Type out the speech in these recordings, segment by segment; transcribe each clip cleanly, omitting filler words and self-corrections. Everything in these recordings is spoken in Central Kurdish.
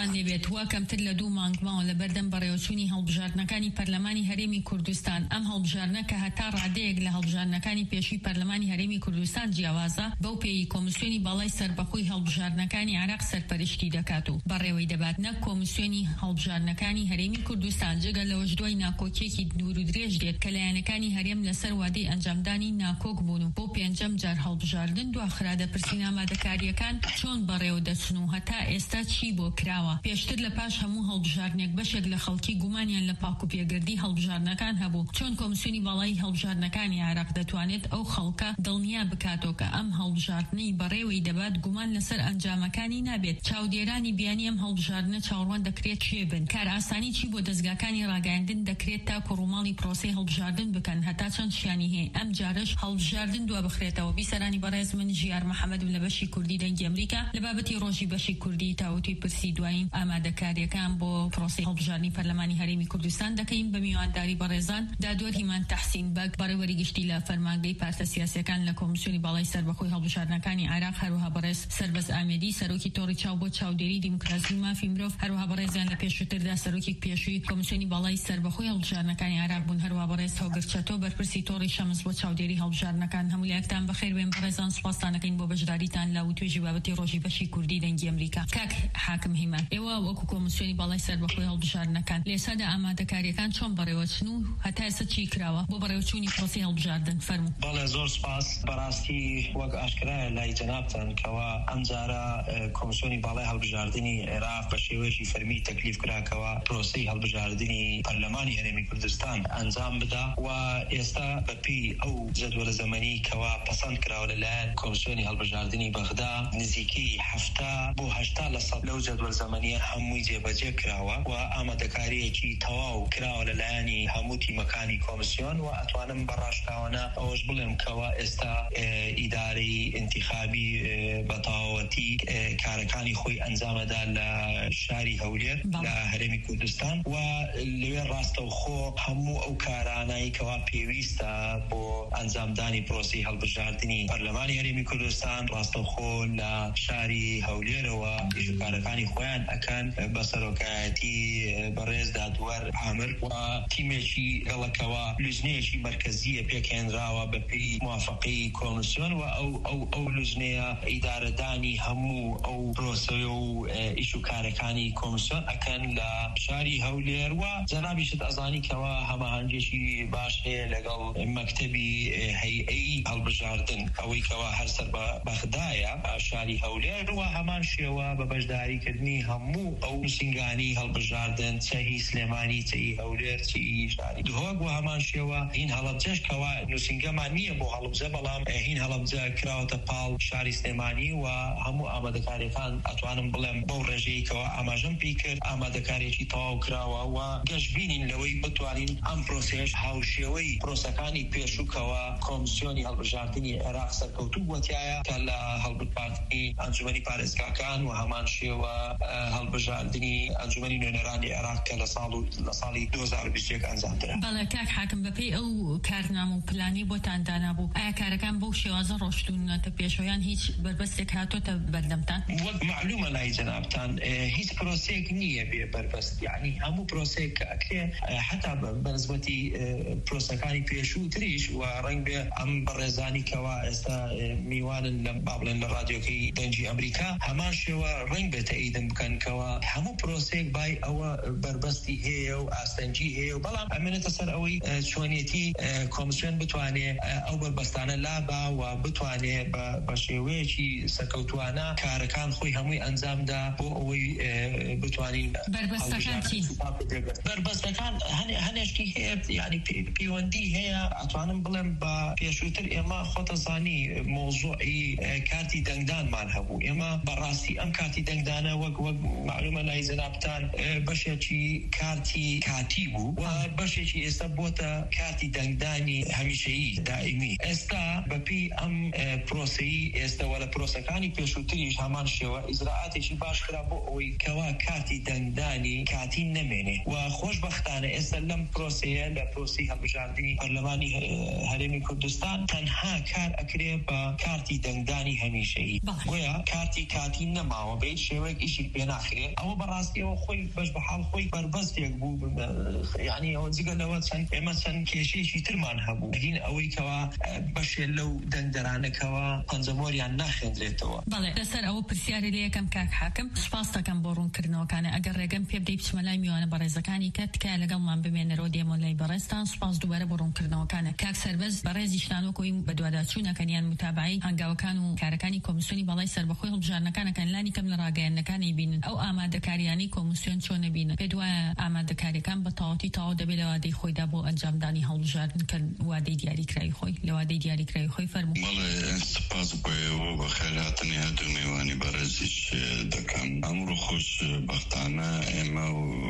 کوردستان لێبێت وە کەمتر لە 2 مانگماوە لە بەردەم بەڕێوەچوونی هەڵبژاردنەکانی پەرلەمانی هەرێمی کوردستان. ئەم هەڵبژاردنە کە هەتا ڕادەیەک لە هەڵبژاردنەکانی پێشووی پەرلەمانی هەرێمی کوردستان جیاوازە بەو پێی کۆمیسیۆنی باڵای سەربەخۆی هەڵبژاردنەکانی عێراق سەرپەرشتی دەکات و بەڕێوەی دەبات نەک کۆمیسیۆنی هەڵبژاردنەکانی هەرێمی کوردستان جگە لەوەش دوای ناکۆکیەکی دوور و درێژ دێت کە لایەنەکانی هەرێم لەسەر وادەی ئەنجامدانی ناکۆک بوون و بۆ پێنجەم جار هەڵبژاردن دواخرا دەپرسین ئامادەکاریەکان چۆن بەڕێوە دەچن و هەتا ئێستا چی بۆ کراوە. پێشتر لە پاش هەموو هەڵبژاردنێک بەشێک لە خەڵکی گومانیان لە پاک و پێگردی هەڵبژاردنەکان هەبوو. چۆن کۆمیسیۆنی باڵای هەڵبژاردنەکانی عێراق دەتوانێت ئەو خەڵکە دڵنیا بکاتەوە کە ئەم هەڵبژاردنەی بەڕێوەی دەبات گومان لەسەر ئەنجامەکانی نابێت. چاودێرانی بیانی ئەم هەڵبژاردنە چاوەڕوان دەکرێت کوێ بن. کار ئاسانی چی بۆ دەستگاکانی ڕاگەیاندن دەکرێت تا کوڕووماڵی پرۆسەی هەڵبژاردن بکەن هەتا چەند شیانی هەیە. ئەم جارش هەڵبژاردن دوا بخرێتەوە. بیسەرانی بەڕێز من ژیار محەممەدم لە بەشی کوردی دەنگی ئەمریکا لە بابەتی ڕۆژی بەشی کوردی تاوتی پرسی دوایین ئامادەکاریەکان بۆ پرۆسەی هەڵبژاردنی پەرلەمانی هەرێمی کوردستان دەکەین بە میوانداری بەڕێزان دادوەر هیمان تەحسین بەگ بەڕێوەری گشتی لە فەرمانگەی پارتە سیاسیەکان لە کۆمیسیۆنی باڵای سەربەخۆی هەڵبژاردنەکانی عێراق هەروەها بەڕێز سەربەز ئامێدی سەرۆکی تۆڕی چاو بۆ چاودێری دیموکراسی مافی مرۆڤ هەروەها بەڕێزیان لە پێشووتردا سەرۆکی پێشووی کۆمیسیۆنی باڵای سەربەخۆی هەڵبژاردنەکانی عێراق بوون هەروەها بەڕێز هۆگر چەتۆ بەرپرسی تۆڕی شەمس بۆ چاودێری هەڵبژاردنەکان هەموو لایەکتان بەخێر بێن بەڕێزان سوپاستانەکەین بۆ بەشداریتان لە توێژی بابەتی ڕۆژی بەشی کوردی دەنگی ئەمریکا. کاک حاکم هیمان ئێوە وەکو کۆمیسیۆنی باڵای سەربەخۆی هەڵبژاردنەکان لێسادا ئامادەکاریەکان چۆن بەڕێوەچن و هەتا ئێستا چی کراوە بۆ بەڕێوەچوونی پرۆسەی هەڵبژاردن فەرموو. بەڵێ زۆر سپاس. بەڕاستی وەک ئاشکرایە لای جەنابتان کەوا ئەمجارە کۆمیسیۆنی باڵای هەڵبژاردنی عێراق بە شێوەیەکی فەرمی تەکلیف کراکەوە پرۆسەی هەڵبژاردنی پەرلەمانی هەرێمی کوردستان ئەنجام بدا و ئێستا بەپی ئەو جەدوەلە زەمەنی کەوا پەسەند کراوە لەلایەن کۆمیسیۆنی هەڵبژاردنی بەغدا نزیکی 70 بۆ 80% لەو جەدوەل زەمەنیە هەمووی جێبەجێ کراوە و ئامادەکاریەکی تەواو کراوە لەلایەنی هەموو تیمەکانی کۆمیسیۆن و ئەتوانم بەڕاشکاوانە ئەوەش بڵێم کەوا ئێستا ئیدارەی انتخابی بەتەواوەتی کارەکانی خۆی ئەنجامەدا لە شاری هەولێر لە هەرێمی کوردستان و لەوێ ڕاستەوخۆ هەموو ئەو کارانایی کەوا پێویستە بۆ ئەنجامدانی پرۆسەی هەڵبژاردنی پەرلەمانی هەرێمی کوردستان ڕاستەوخۆ لە شاری هەولێرەوە ئیشوکارەکانی خۆیان ئەکەن بە سەرۆکایەتی بەڕێز دادوەر عامر و تیمێکی گەڵەکەوە لوزنەیەکی مەرکەزیە پێکهێنراوە بەپێی موافقەی کۆمیسیۆن و ئەو لوزنەیە ئیدارەدانی هەموو ئەو پرۆسە و ئیشوکارەکانی کۆمیسیۆن ئەکەن لە شاری هەولێر و جەنابیشت ئەزانی کەوا هەماهەنگێکی باش هەیە لەگەڵ مەکتەبی هەیئەی هەڵبژاردن ئەوەی کەوا هەرسەر بەغدایە شاری هەولێر و هەمان شێوە بە بەشداریکردنی هەموو ئەو نووسنگانی هەڵبژاردن چەهی سلێمانی چەهی هەولێر چی شاری دهۆک و هەمان شێوە هین هەڵەبجەش کەوا نووسنگەمان نییە بۆ هەڵبجە بەڵام هین هەڵەبجە کراوەتە پاڵ شاری سلێمانی و هەموو ئامادەکاریەکان ئەتوانم بڵێم بەو ڕێژەی کەوا ئاماژەم پێی کرد ئامادەکاریەکی تەواو کراوە و گەشت بینین لەوەی بتوانین ئەم پرۆسەیەش هاوشێوەی پرۆسەکانی پێشووکەوە کۆمیسیۆنی هەڵبژاردنی عێراق سەرکەوتوو وەتیایە کە لە هەڵبژاردنی ئەنجومەنی پارێزگاکان و هەمان شێوە هەڵبژاردنی ئەنجومەنی نوێنەرانی عێراق کە لە ساڵی 2021 ئەنجامدرا. بەڵێ کاک حاکم بەپێی ئەو کارنامە و پلانی بۆتان دانابوو ئایا کارەکان بەو شێوازە ڕۆشتونەتە پێشۆیان هیچ بەربەستێک هاتۆتە بەردەمتان؟ وەک معلومە لای جەنابتان هیچ پرۆسەیەک نییە بێ بەربەست یعنی هەموو پرۆسەیەک کە ئەکرێ حتا بەنسبەتی پرۆسەکانی پێشوو تریش و ڕەنگ بێ ئەم بەڕێزانی کەوا ئێستا میوانن لە بابڵێن لە رادیۆکەی دەنگی ئەمریکا هەمان شێوە ڕەنگ بێتە ئیدن بکەن کەوا هەموو پرۆسەیەک بای ئەوە بربەستی هەیە و ئاستەنجی هەیە و بەڵام ئەمێنێتە سەر ئەوەی چۆنیەتی کۆمیسیۆن بتوانێ ئەو بربەستانە لابا و بتوانێ بە شێوەیەکی سەرکەوتوانە کارەکان خۆی هەمووی ئەنجامدا بۆ ئەوەی بتوانین بربەستەکان چی؟ بربەستەکان هەنێشتی هەیە یعنی پەیوەندی هەیە ئەتوانم بڵێم بە پێشووتر ئێمە خۆتەزانی مۆزوعی کارتی دەنگدانمان هەبوو ئێمە بەڕاستی ئەم کارتی دەنگدانە وەک معلومە لای جەنابتان بەشێکی کارتی کاتی بوو و بەشێکی ئێستا بۆتە کارتی دەنگدانی هەمیشەیی دائیمی ئێستا بەپی ئەم پرۆسەی ئێستا وەلە پرۆسەکانی پێشووتریش هەمان شێوە ئیجراعاتێکی باش کرا بۆ ئەوەی کەوا کارتی دەنگدانی کاتی نەمێنێ و خۆشبەختانە ئێستا لەم پرۆسەیە لە پرۆسەی هەڵبژاردنی پەرلەمانی هەرێمی کوردستان تەنها کار ئەکرێ بە کارتی دەنگدانی هەمیشەیی گویا کارتی کاتی نەماوە بە هیچ شێوەیەک ئیشی پێ ناخره او براستی او خوي باش بحال خوي بربز يقبو يعني او زيق لواتن مثلا كيشي شي ترمان هبو هين اوي كوا باش لو دندرانه كوا كونزموريان ناخندريتوا بله لسر او پرسیاری ليه كم كاك حاكم سپاس كم بورون كرنو كان اگر رقم في بدي بسملاي ميوان برزكاني كت كالقل من بمن رودي مولي برستان سپاس دوباره بورون كرنو كان كاك سربز برز يشتانو كوي بدواداتشونا كانيان متابعي هنگاو كانوا كاركاني كوميسيوني بالاي سر بخوي هلبجارنا كان لاني كم لراغان كان يبين او آماده كارياني كوميسيون چون بين بدوا آماده كاري كان بطاوتي تاو دبل وادي خوي دابو انجام داني هلبجار كان وادي دياري كراي خوي لوادي دياري كراي خوي فرمو والله سپاس بو بخيراتني هادو ميواني برزش دكان امر خوش بختانا اما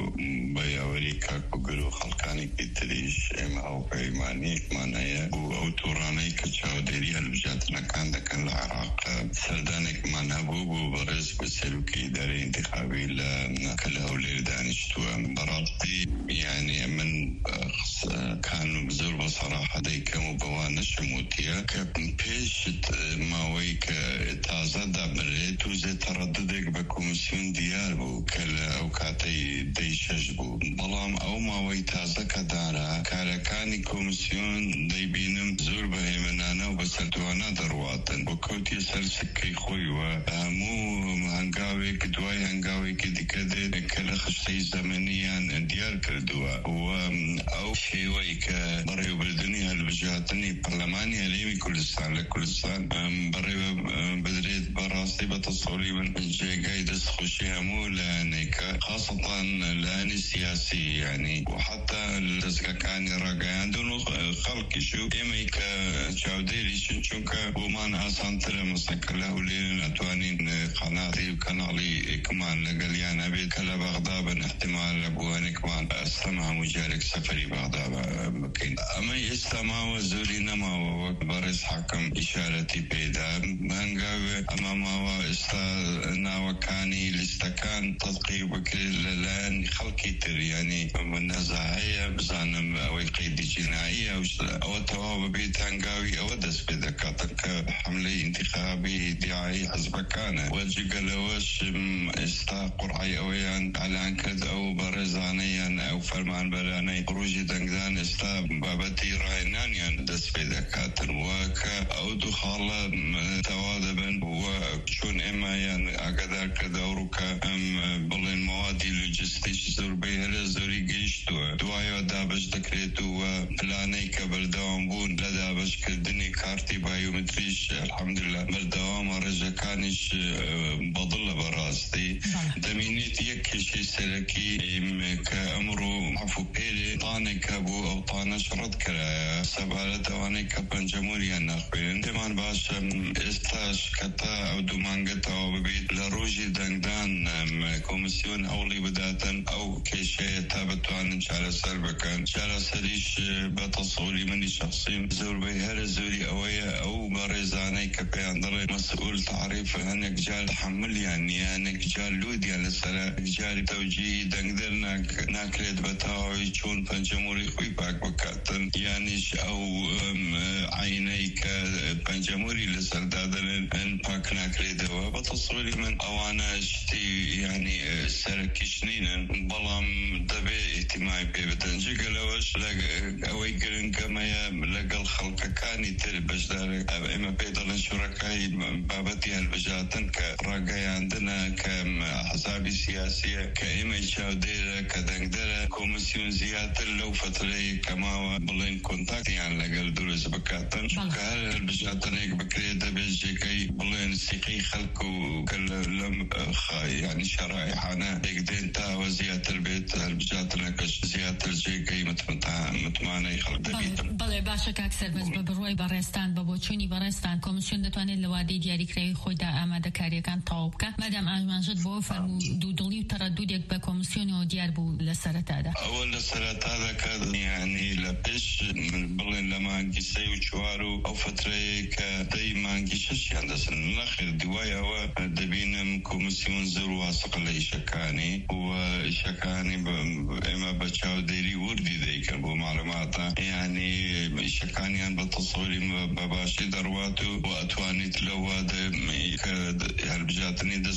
بياوري كاكو قلو خلقاني كتريش اما او بيماني مانايا او توراني كچاو ديري هلبجاتنا كان دكان العراق سردانك مانا بو برز بسلوكي داري انتخابي لكله وليل دانشتوا برابطي يعني من كانوا بزور بصراحة ديكا مبوانا شموتيا كبيش ماوي كتازا دابري توزي ترددك بكوميسيون ديار بو كلا او كاتي ديشش بو بلام او ماوي تازا كدارا كاركاني كوميسيون ديبينم زور بهيمنانا وبسلتوانا درواتن وكوتي سلسكي خوي وهمو هنگاوي كدواي هنگاوي كدي كده كلا خشتي زمنيا ديار كردوا او شيوي كبريو بالدنيا هالبجاتني برلماني هليمي كلستان لكلستان بريو بدريت براسي بتصوري من جاي دس خوشي همو لانيكا خاصة لاني سياسي يعني وحتى الزكاكاني راقيان دونو خلقي شو ايميكا جاوديري شنشونكا ومان اسانتر مستقله ولين اتوانين قناتي وكنالي كمان لقليان ابيد كلا بغداد احتمال ابواني كمان استمع مجالك سفري بغداد مكين اما يستمع وزوري نما وبرز حكم اشارتي بيدا هنقاوي اماما واستا وكاني لستكان تدقيق بكل الان خلقي تر يعني من نزاهية بزانم او قيد جنائية او تواب بيت هنقاوي او دس بدكاتك حملة انتخابي دعاية حزبكانة وجقلوش استا قرعي اويان على انكد او برزانيا او فرمان براني خروجي دنقدان استا بابتي راينانيان دس بدكاتر وكا او دخالة توادبا وشون اما يعني اقدر كدوروكا بلين موادي لوجستيش زور بيهلا زوري قيشتوا دوايو دابش دكريتو وبلاني كبردوام بون لدابش كدني كارتي بايومتريش الحمد لله بردوام رجا كانش بضل براستي دمينيت يكشي سلكي كأمرو عفو بيلي طاني كابو او طانا شرط كرايا سبالة تواني كبان جمهوريا ناخبين دمان باش استاش كتا او دومانغتا او ببيت لروجي دنگدان كوميسيون اولي بداتا او كيشي تابتوان شارع سربكان شارع سريش بتصوري مني شخصي زور بيهر زوري اويا او برزاني كبيان ضري مسؤول تعريف هنك جال تحمل يعني هنك جال لودي على سلا جال توجيه دنگدر ناكريد بتاوي چون پنجموري خوي باك بكاتن يعني او عينيك پنجموري لسردادن ان باك ناكريد وبتصوري من اوانا شتي يعني سركشنين بلام دبي اجتماعي بيبتنجي قلوش اوي قرن كما لقى الخلق كاني تلبش دارك اما بيضل شركاي بابتي هالبجاتن كراقاي عندنا كحسابي سياسية كإما شاوديرة كدنقدرة كوميسيون زيادة لو فترة كما بلين كونتاكت يعني لقى الدولة بكاتن كهل هالبجاتن هيك بكريدة بيجي كي بلين سيقي خلقو كلهم يعني شرائحنا هيك دينتا وزيادة البيت هالبجاتن كش زيادة الجيكي متماني خلق دبيت بله باشا كاكسر بس ببروي برستان ببوچوني برستان كوميسيون دتواني لوادي دياري كري خودا آماده كاري كان طاوبكا مادام آجمانجد بو فرمو دودولي وترددك بكوميسيون وديار بو لسرتادا اول لسرتادا كان يعني لبش بلين لما انكسي وشوارو او فترة كدي ما انكشش يندسن الاخر دوايا ودبين كوميسيون زرو واسق لي شكاني وشكاني اما بچاو ديري وردي ديكر بو معلوماتا يعني شكاني ان بتصوري بباشي درواتو واتواني تلواد هالبجاتني دس بذا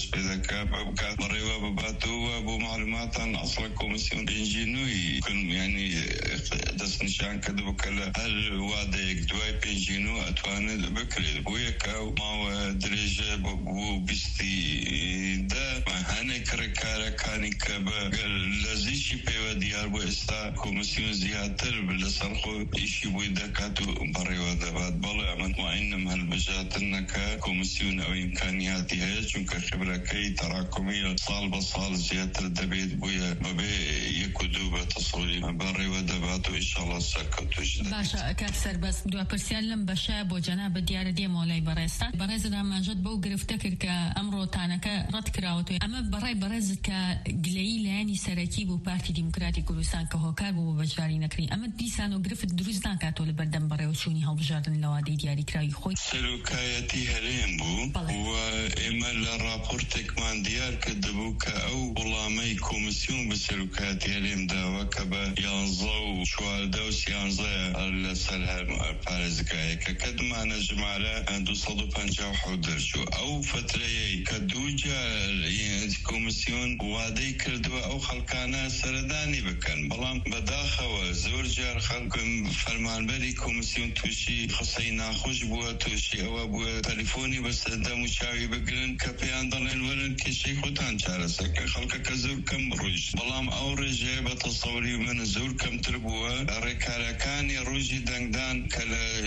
بابكا مريوا بباتوا أبو معلومات عن أصل كوميسيون بنجينوي كن يعني دس نشان كذا بكلا هل واديك دواي بنجينو أتوان بكري وياك ما درجة بو بستي دا ما هنك ركارة كاني كبا لازيشي بيوا ديار بو استا كوميسيون زيادة بالصرخو إشي بو دكاتو بريوا دبات بلا مطمئن هالبجات إنك كوميسيون أو إمكانياتها چونك خبرة كي تراكمية صال بصال زيادة الدبيت بويا ببي يكودو بتصوري بري ودباتو إن شاء الله سكتو جدا باشا كاكسر بس دوا برسيال لم بشاب وجناب ديار دي مولاي بريستا بريز لما جد بو قرفتكر كأمرو تانكا رد كراوتو أما براي بريز كقليل يعني سراكيب وبارتي ديمقراطي كردستان كهوكار بو بجاري نكري أما ديسانو قرفت دروزدان كاتو لبردن بري وشوني هالبجارن لوادي دياري كراي خوي سلوكايتي هلين بو وإما لرابورتك مان ديار كدبوك أو بلامي كوميسيون بسلوكايتي هلين داوا كبا ينظو شوال دوس ينظو السلها بارزكاية كدما نجمالة عندو صدو بانجاو حودر شو أو فترة كدوجا كوميسيون وادي كردوا أو خلقانا سرداني بكن بلام بداخوا زور جار خلق فرمان بري كوميسيون توشي خصينا خوش بوا توشي أو بوا تليفوني بس دا مشاوي بقلن كبيان ضلين ولن كشي خدان جارسة كخلق كزور كم روج بلام أو رجاء بتصوري من زور كم تربوا ركاركاني روجي دنگدان كلا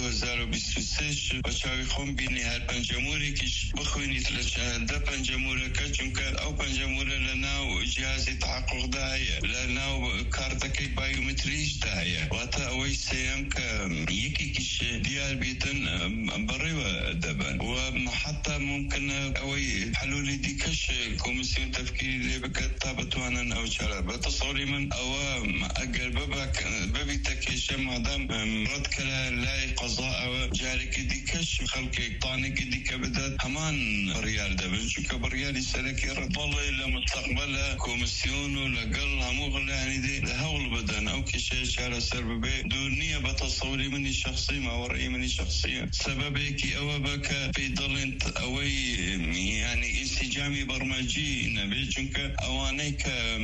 2026 بشاوي خون بيني هر بنجموري كش بخويني تلش دا بنجمورة كچونك أو بنجمورة لناو جهازي تحقق داية لناو كارتكي بايومتريش داية واتا اوي سيام يكي كش ديار بيتن بريوة دبن وحتى ممكن اوي حلولي دي كش كوميسيون تفكيري اللي بكتا بتوانا او شارع بتصوري من او اقل ببي تكيشة مادام رد كلا لاي قضاء او جارك دي كش خلقك طانك دي كبدات همان بريال دبن شو كبريالي سلكي رد والله إلا مستقبلها كوميسيون ولقل هموغل يعني دي لهول بدن او كشي شارع سرببي دونية بتصوري مني شخصي ما ورأي مني شخصيا سببك او بك في ضلنت اوي يعني انسجامي برمجي نبي چونك اوانيك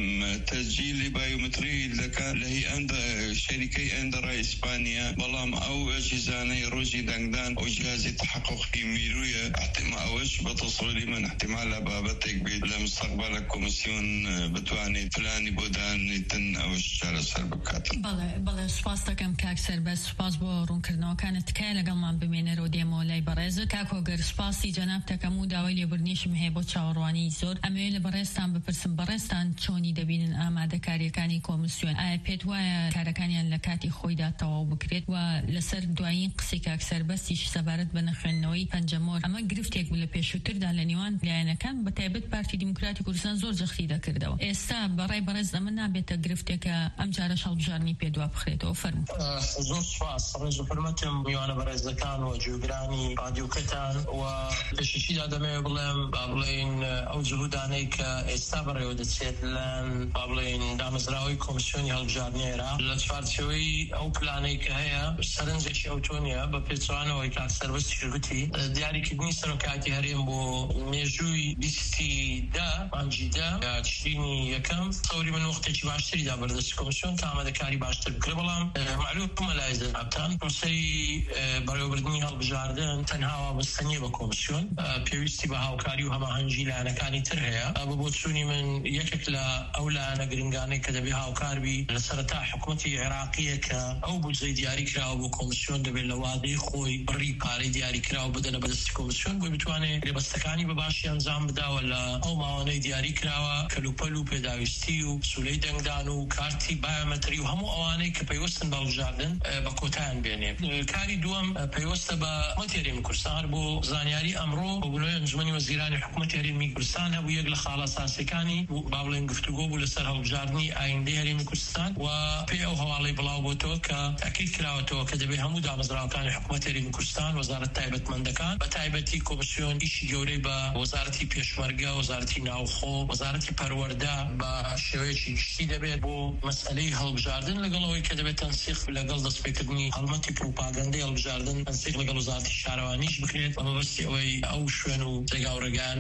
تسجيل بايومتري لك لهي عند شركة عند رئيس اسبانيا بلام او اجهزاني روجي دنگدان او جهازي تحقق في ميرويا احتمال اوش بتصوري من احتمال بابتك بيد لمستقبل كوميسيون بتواني فلاني بودان يتن اوش شارع سربكات بله سپاس دکم کاک سرباز سپاس با رون کردن کانت که لگل من بمینه رو دی مولای برز کاکو گر سپاسی جناب تکمو داولی برنیش مهبو چاوروانی زور امیل برستان بپرسم برستان چونی دبینن آماده کاریکانی کمیسیون آیپد و کارکانیان لکاتی خویدا تواو بکرید و لسر دوایین قصی کاک سربازیش سبارت بنخنوی پنجمور اما گرفتیک بله پیشوتر دالنیوان لیانه کن بتایبت پارتی دموکراتی کردستان زور زختی دا کرده و استا برای برز زمان نبیت گرفتیک امجارش هالبجارنی پیدوا بخریت و فرم زور سپاس رئیس فرمتم میوان برز دکان و جوگرانی رادیو کتان و تشیشی دادمه بلین او جهودانی که استا برای ودسیت لان بلین دامزراوی کمیسیونی هالبجارنی را لطفارتشوی او پلانی که هیا سرنزشی او تونیا با پیتوانو و اکاک سرویس شرکتی دیاری کدنی سرکاتی هریم بو میجوی بیستی دا انجیدا تشرینی یکم تصوری من وقتی چی باشتری دا بردست کمیسیون که آمده کاری باشتر بکره بلام معلوم ملایزه ابتان پرسی برای بردنی هالبجاردن تنها وابستنی با کمیسیون پیوستی با هاوکاری و هماهنگی لانکانی تر هیا ببوتسونی من یکک اولا نگرنگانی که دبی هاوکار بی لسرتا حکومتی عراقیه که او بوزی دیاری کرا و کمیسیون دبی لوادی خوی بری پاری دیاری کرا و بدن بدست کمیسیون بو بتوانه ربستکانی بباشی انجام بده ولا او معاونه دیاری کرا کلوپلو پیداوستی و سولی دنگدانو کارتی بایومتری و همو اوانه که پیوستن بالجاردن با کوتان بینه کاری دوم پیوسته با متری کردستان بو زانیاری امرو بولای انجمنی وزیران حکومت هرمی کردستان هبو یک خالص اساسیکانی بابلن گفتگو بول سر هالبجاردنی آینده هرمی کردستان و پی او حوالی بلاو بوتو که تاکید کراوتو که دبی همو دامزراوکان حکومت هرمی کردستان وزارت تایبت مندکان با تایبتی کمیسیون ایشی جوری با وزارتی پیشمرگه وزارتی ناوخو وزارتی پرورده با شویچی گشتی دبی بو مسئله هالبجاردن لگلوی که دبی تنسیق لگل دست بکردنی حلمتی پروپاگنده هالبجاردن تنسیق لگل وزارتی شهروانیش بکرید و مبستی اوی او شوینو زگاورگان دیاری بکرد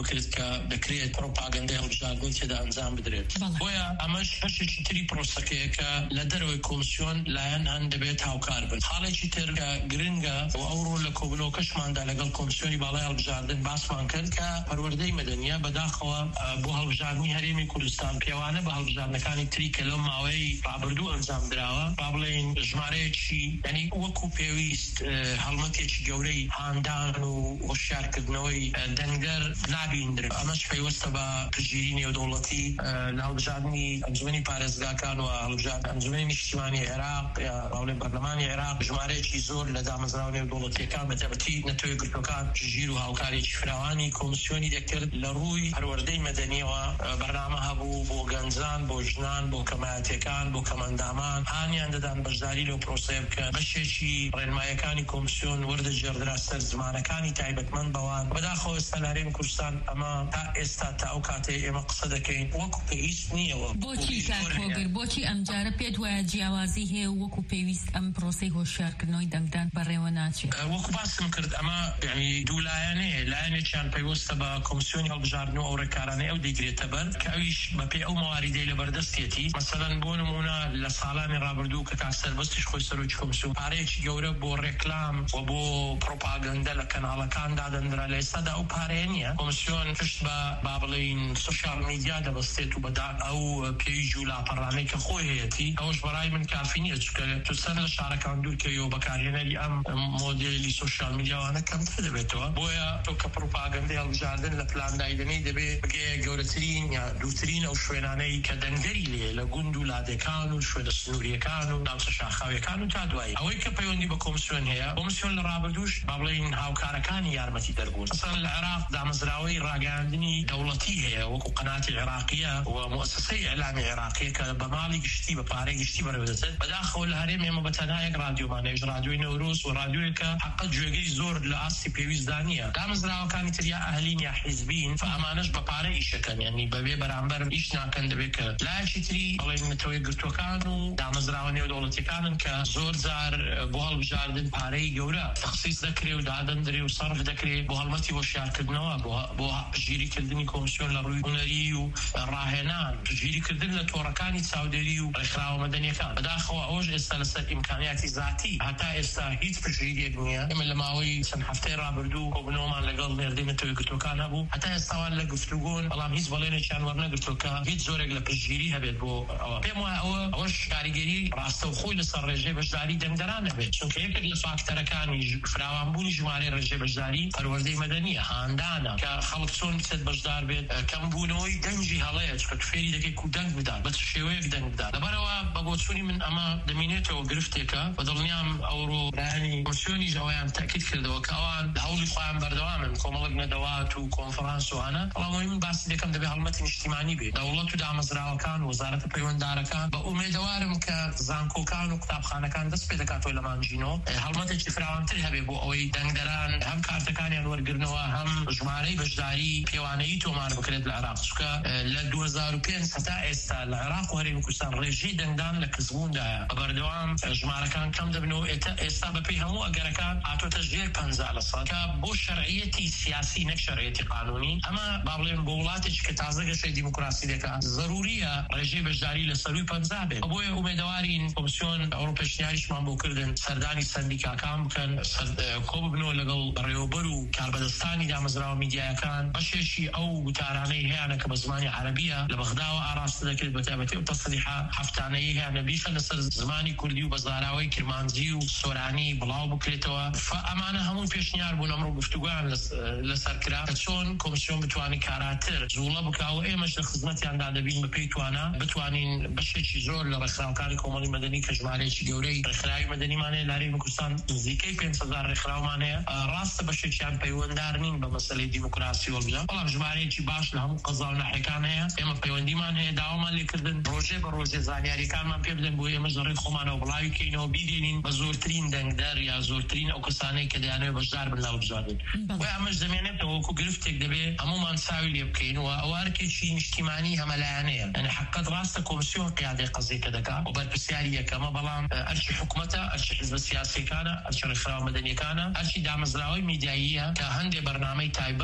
بکرێت کە دەکرێت پرۆپاگەندای هەڵبژاردننی تێدا ئەنجام بدرێت. بۆیە ئەمەش بەشێکی تری پرۆسەکەیە کە لە دەرەوەی کۆمسیۆن لایەن هەن دەبێت هاوکار بن. حاڵێکی تر گرنگە و ئەوڕۆ لە کۆبنەوەکەشماندا لەگەڵ کۆمسیۆنی باڵای هەڵبژاردن باسمان کرد کە پەروەردەی مەدەنیە بەداخەوە بۆ هەڵبژاردننی هەرێمی کوردستان پێوانە بە هەڵبژاردنەکانی تری کە لەو ماوەی ڕابردوو ئەنجام درراوە با بڵێن ژمارەیەکی یعنی وەکو پێویست هەڵمەتێکی گەورەی هاندان و هۆشیارکردنەوەی دەنگەر نابیندرێت. ئەمەش پەیوەستە بە پشتگیری نێودەوڵەتی لە هەڵبژاردننی ئەنجومەنی پارێزگاکان و ئەنجومەنی نیشتیمانی عێراق یا ڕاوڵێن پەرلەمانی عێراق ژمارەیەکی زۆر لە دامەزراوە نێودەوڵەتیەکان بە تایبەتی نەتەوەی گرتوەکان پشتگیر و هاوکارێکی فراوانی کۆمسیۆنی دەکرد لە ڕووی پەروەردەی مەدەنیەوە. بەرنامە هەبوو بۆ گەنجان، بۆ ژنان، بۆ کەمایەتیەکان، بۆ کەمەندامان هانیان دەدان بەشداری لەو پرۆسەیە بکەن. بەشێکی ڕێنمایەکانی کۆمسیۆن وەردەجێڕدرا سەر زمانەکانی تایبەتمەند بەوان. بەداخەوە ئێستا لە هەرێمی کوردستان ئەمە تا ئێستا تا ئەو کاتەیە ئێمە قسە دەکەین وەکو پێویست نییەوە. بۆچی کاکۆگر بۆچی ئەمجارە پێت وایە جیاوازی هەیە وەکو پێویست ئەم پرۆسەی هۆشیارکردنەوەی دەنگدان بەڕێوە ناچێت؟ وەکو باسم کرد ئەمە یعنی دوو لایەنەیە. لایەنێکیان پەیوەستە بە کۆمسیۆنی هەڵبژاردن و ئەو ڕێکارانەی ئەو دەیگرێتە بەر کە ئەویش بەپێی ئەو مەواریدەی لەبەردەستێتی. مەسەڵەن بۆ نمونە لە ساڵانی ڕابردوو کە کاکسەربەستیش خۆی سەرۆکی کۆمسیۆن پارەیەکی گەورە بۆ ڕێکلام و بۆ پرۆپاگەندە لە کەناڵەکان دادەنرا. لە ئێستادا ئەو پارەیە نییە. کۆمسیۆن پشت بە با بڵێن سوشیال میدیا دەبەستێت و بەدا ئەو پێیج و لاپەڕانەی کە خۆی هەیەی ئەوش بەڕای من کافی نییە چکە تو سەر لە شارەکان دوورکەوە بەکارهێنەری ئەم مۆدێلی سوشیال میدیاوانە کەمتر دەبێتەوە. بۆیە تۆ کە پرۆپاگەندەی هەڵبژاردن لە پلاندایدنەی دەبێت بگەیە گەورەترین یا دووترین ئەو شوێنانەی کە دەنگەری لێ لە گوند و لادەکان و شوێنە سنووریەکان و ناوچە شاخاویەکان و تا دوایی ئەوەی کە پەیوەندی بە کۆمسیۆن هەیە. کۆمسیۆن لە ڕابردووش با بڵێن هاوکارەکانی یارمەتی دەربوون. مثلا لە عێراق دامەزراوەی ڕاگەاندنی دەوڵەتی هەیە وەکو قەناتی عێراقیە و مؤسسەی ئەعلامی عێراقیە کە بە ماڵی گشتی بە پارەی گشتی بەڕێوەدەچێت. بەداخەوە لە هەرێم ئێمە بە تەنها یەک رادیۆمانەیە رادیۆی نەورۆز و رادیۆیەکە حەقە گوێگەی زۆر لە ئاستی پێویستدا نییە. دامەزراوەکانی تر یا ئەهلین یا حیزبین ئەمانەش بە پارە ئیشەکەن یعنی بەبێ بەرامبەر ئیش ناکەن. دەبێت کە لایەکی تری بەڵێن نەتەوەی گرتوەکان و دامەزراوە نێودەوڵەتیەکانن کە زۆر جار بۆ هەڵبژاردن پارەی گەورە تەخسیس دەکرێت و دادەندرێ و سەرف دەکرێت بۆ هەڵمەتی هۆشیارکردنەوە بۆ پشتگیریکردنی کۆمسیۆن لە ڕووی هونەری و ڕاهێنان پشتگیریکردن لە تۆڕەکانی چاودێری و ڕێکخراوە مەدەنیەکان. بەداخەوە ئەوەش ئێستا لەسەر ئیمکانیاتی ذاتی هەتا ئێستا هیچ پشتگیریەک نییە. ئێمە لە ماوەی چەند هەفتەی ڕابردوو کۆبنەوەمان لەگەڵ نێردەی نەتەوەی گرتوەکان هەبوو. هەتا ئێستاوان لە گفتوگۆن بەڵام هیچ بەڵێنێکیان وەرنەگرتووە کە هیچ زۆرێک لە پشتگیری هەبێت بۆ ئەوە. پێم وایە ئەوەش کاریگەری ڕاستەوخۆی لەسەر ڕێژەی بەشداری دەنگدەران نەبێت چونکە یەکێک لە فاکتەرەکانی فراوانبوونی ژمارەی ڕێژەی بەشداری پەروەردەی مەدەنیە هاندانە کە خەڵک چۆن بچێت بەشدار بێت. کەمبوونەوەی دەنگی هەڵەیە چکە فێری دەکەیت و دەنگ بدات بە شێوەیەک دەنگ بدات. لەبەرەوە بە بۆچوونی من ئەمە دەمینێتەوە گرفتێکە بە دڵنیام ئەوڕۆ ڕانی کۆمسیۆنیش ئەویان تاکید کردەوە کە ئەوان هەوڵی خۆیان بەردەوامن کۆمەڵک نەدەوات و کۆنفرانس و هەنە. بەڵام من باسی دەکەم دەبێت هەڵمەتی نیشتیمانی بێت. دەوڵەت و دامەزراوەکان و وەزارەتە پەیوەنددارەکان بە ئومێدەوارم کە زانکۆکان و قوتابخانەکان دەست پێ دەکاتەوە لە مانجینۆ هەڵمەتێکی فراوانتر هەبێت بۆ ئەوەی دەنگدەران هەم کارتەکانیان وەرگرنەوە هەم ژمارەی بەشداری پێوانەیی تۆمار بکرێت لە عێراق. چونکە لە 2005 هەتا ئێستا لە عێراق و هەرێمی کوردستان ڕێژەی دەنگدان لە کەسبووندایە بەردەوام ژمارەکان کەم دەبنەوە. ئێستا بەپێی هەموو ئەگەرەکان هاتوۆتە ژێر 50% کە بۆ شەرعیەتی سیاسی نەک شەرعیەتی قانونی ئەمە با بڵێن بۆ وڵاتێکی کە تازە گەشەی دیموکراسی دەکات ضروریە ڕێژەی بەشداری لە سەروی 50 بێت. بۆیە ئومێدەوارین کۆمسیۆن ئەوڕۆ پێشنیاریشمان بۆ کردن سەردانی سەندیکاکان بکەن کۆ ببنەوە لەگەڵ ڕێوەبەر و کاربەدەستانی دامەزراوە میدیایەکان. بەشێکی ئەو وتارانەی هەیەە کە بە زمانی عەرەبیە لە بەغداوە ئاراستە دەکرێت بە تایبەتی و تەسەلیحە هەفتانەیی هەیە بیخە لەسەر زمانی کوردی و بە زاراوەی کرمانجی و سۆرانی بڵاو بکرێتەوە. ئەمانە هەموو پێشنیار بوون ئەمڕۆ گفتوگویان لەسەر کرا کە چۆن کۆمسیۆن بتوانێت کاراتر جوڵە بکاوە. ئێمەش لە خزمەتیاندا دەبین بەپێی توانە بتوانین بەشێکی زۆر لە ڕێکخراوەکانی کۆمەڵی مەدەنی کە ژمارەیەکی گەورەی ڕێکخراوی مەدەنیمانەیە لە هەرێمی کوردستان نزیکەی 500,000 ڕێکخراومان هەیە. ڕاستە بەشێکیان پەیوەنددار نین بە مەسەلەی دیموکراسی وەڵبژار بەڵام ژمارەیەکی باش لە هەموو قەزا و ناحیەکان هەیە. ئێمە پەیوەندیمان هەیە داوامان لێکردن ڕۆژێ بە ڕۆژێ زانیاریەکانمان پێ بدەن بۆ ئێمە ڕێ خۆمانەوە بڵاوی کەینەوە بیدێنین بە زۆرترین دەنگدەر یا زۆرترین ئەو کەسانەی کە دەیانەوێت بەشدار بن لە هەڵبژاردن. وای ئەمەش دەمێنێتەوە وەکو گرفتێک دەبێت هەمومان چاوی لێ بکەین و ئەوارکێکی نیشتیمانی هەمەلایەنەیە. یعنی حقیقەت ڕاستە کۆمسیۆن قیادەی قەزەیەکە دەکات و بەرپرسیاری یەکەمە بەڵام ئەرچی حکوومەتە ئەرچی حیزبە سیاسیەکانە ئەرچی ڕێکخراوە مەدەنیەکانە ئەرچی دامەزراوەی میدیاییە کە هەندێک بەرنامەی تایبەت بۆ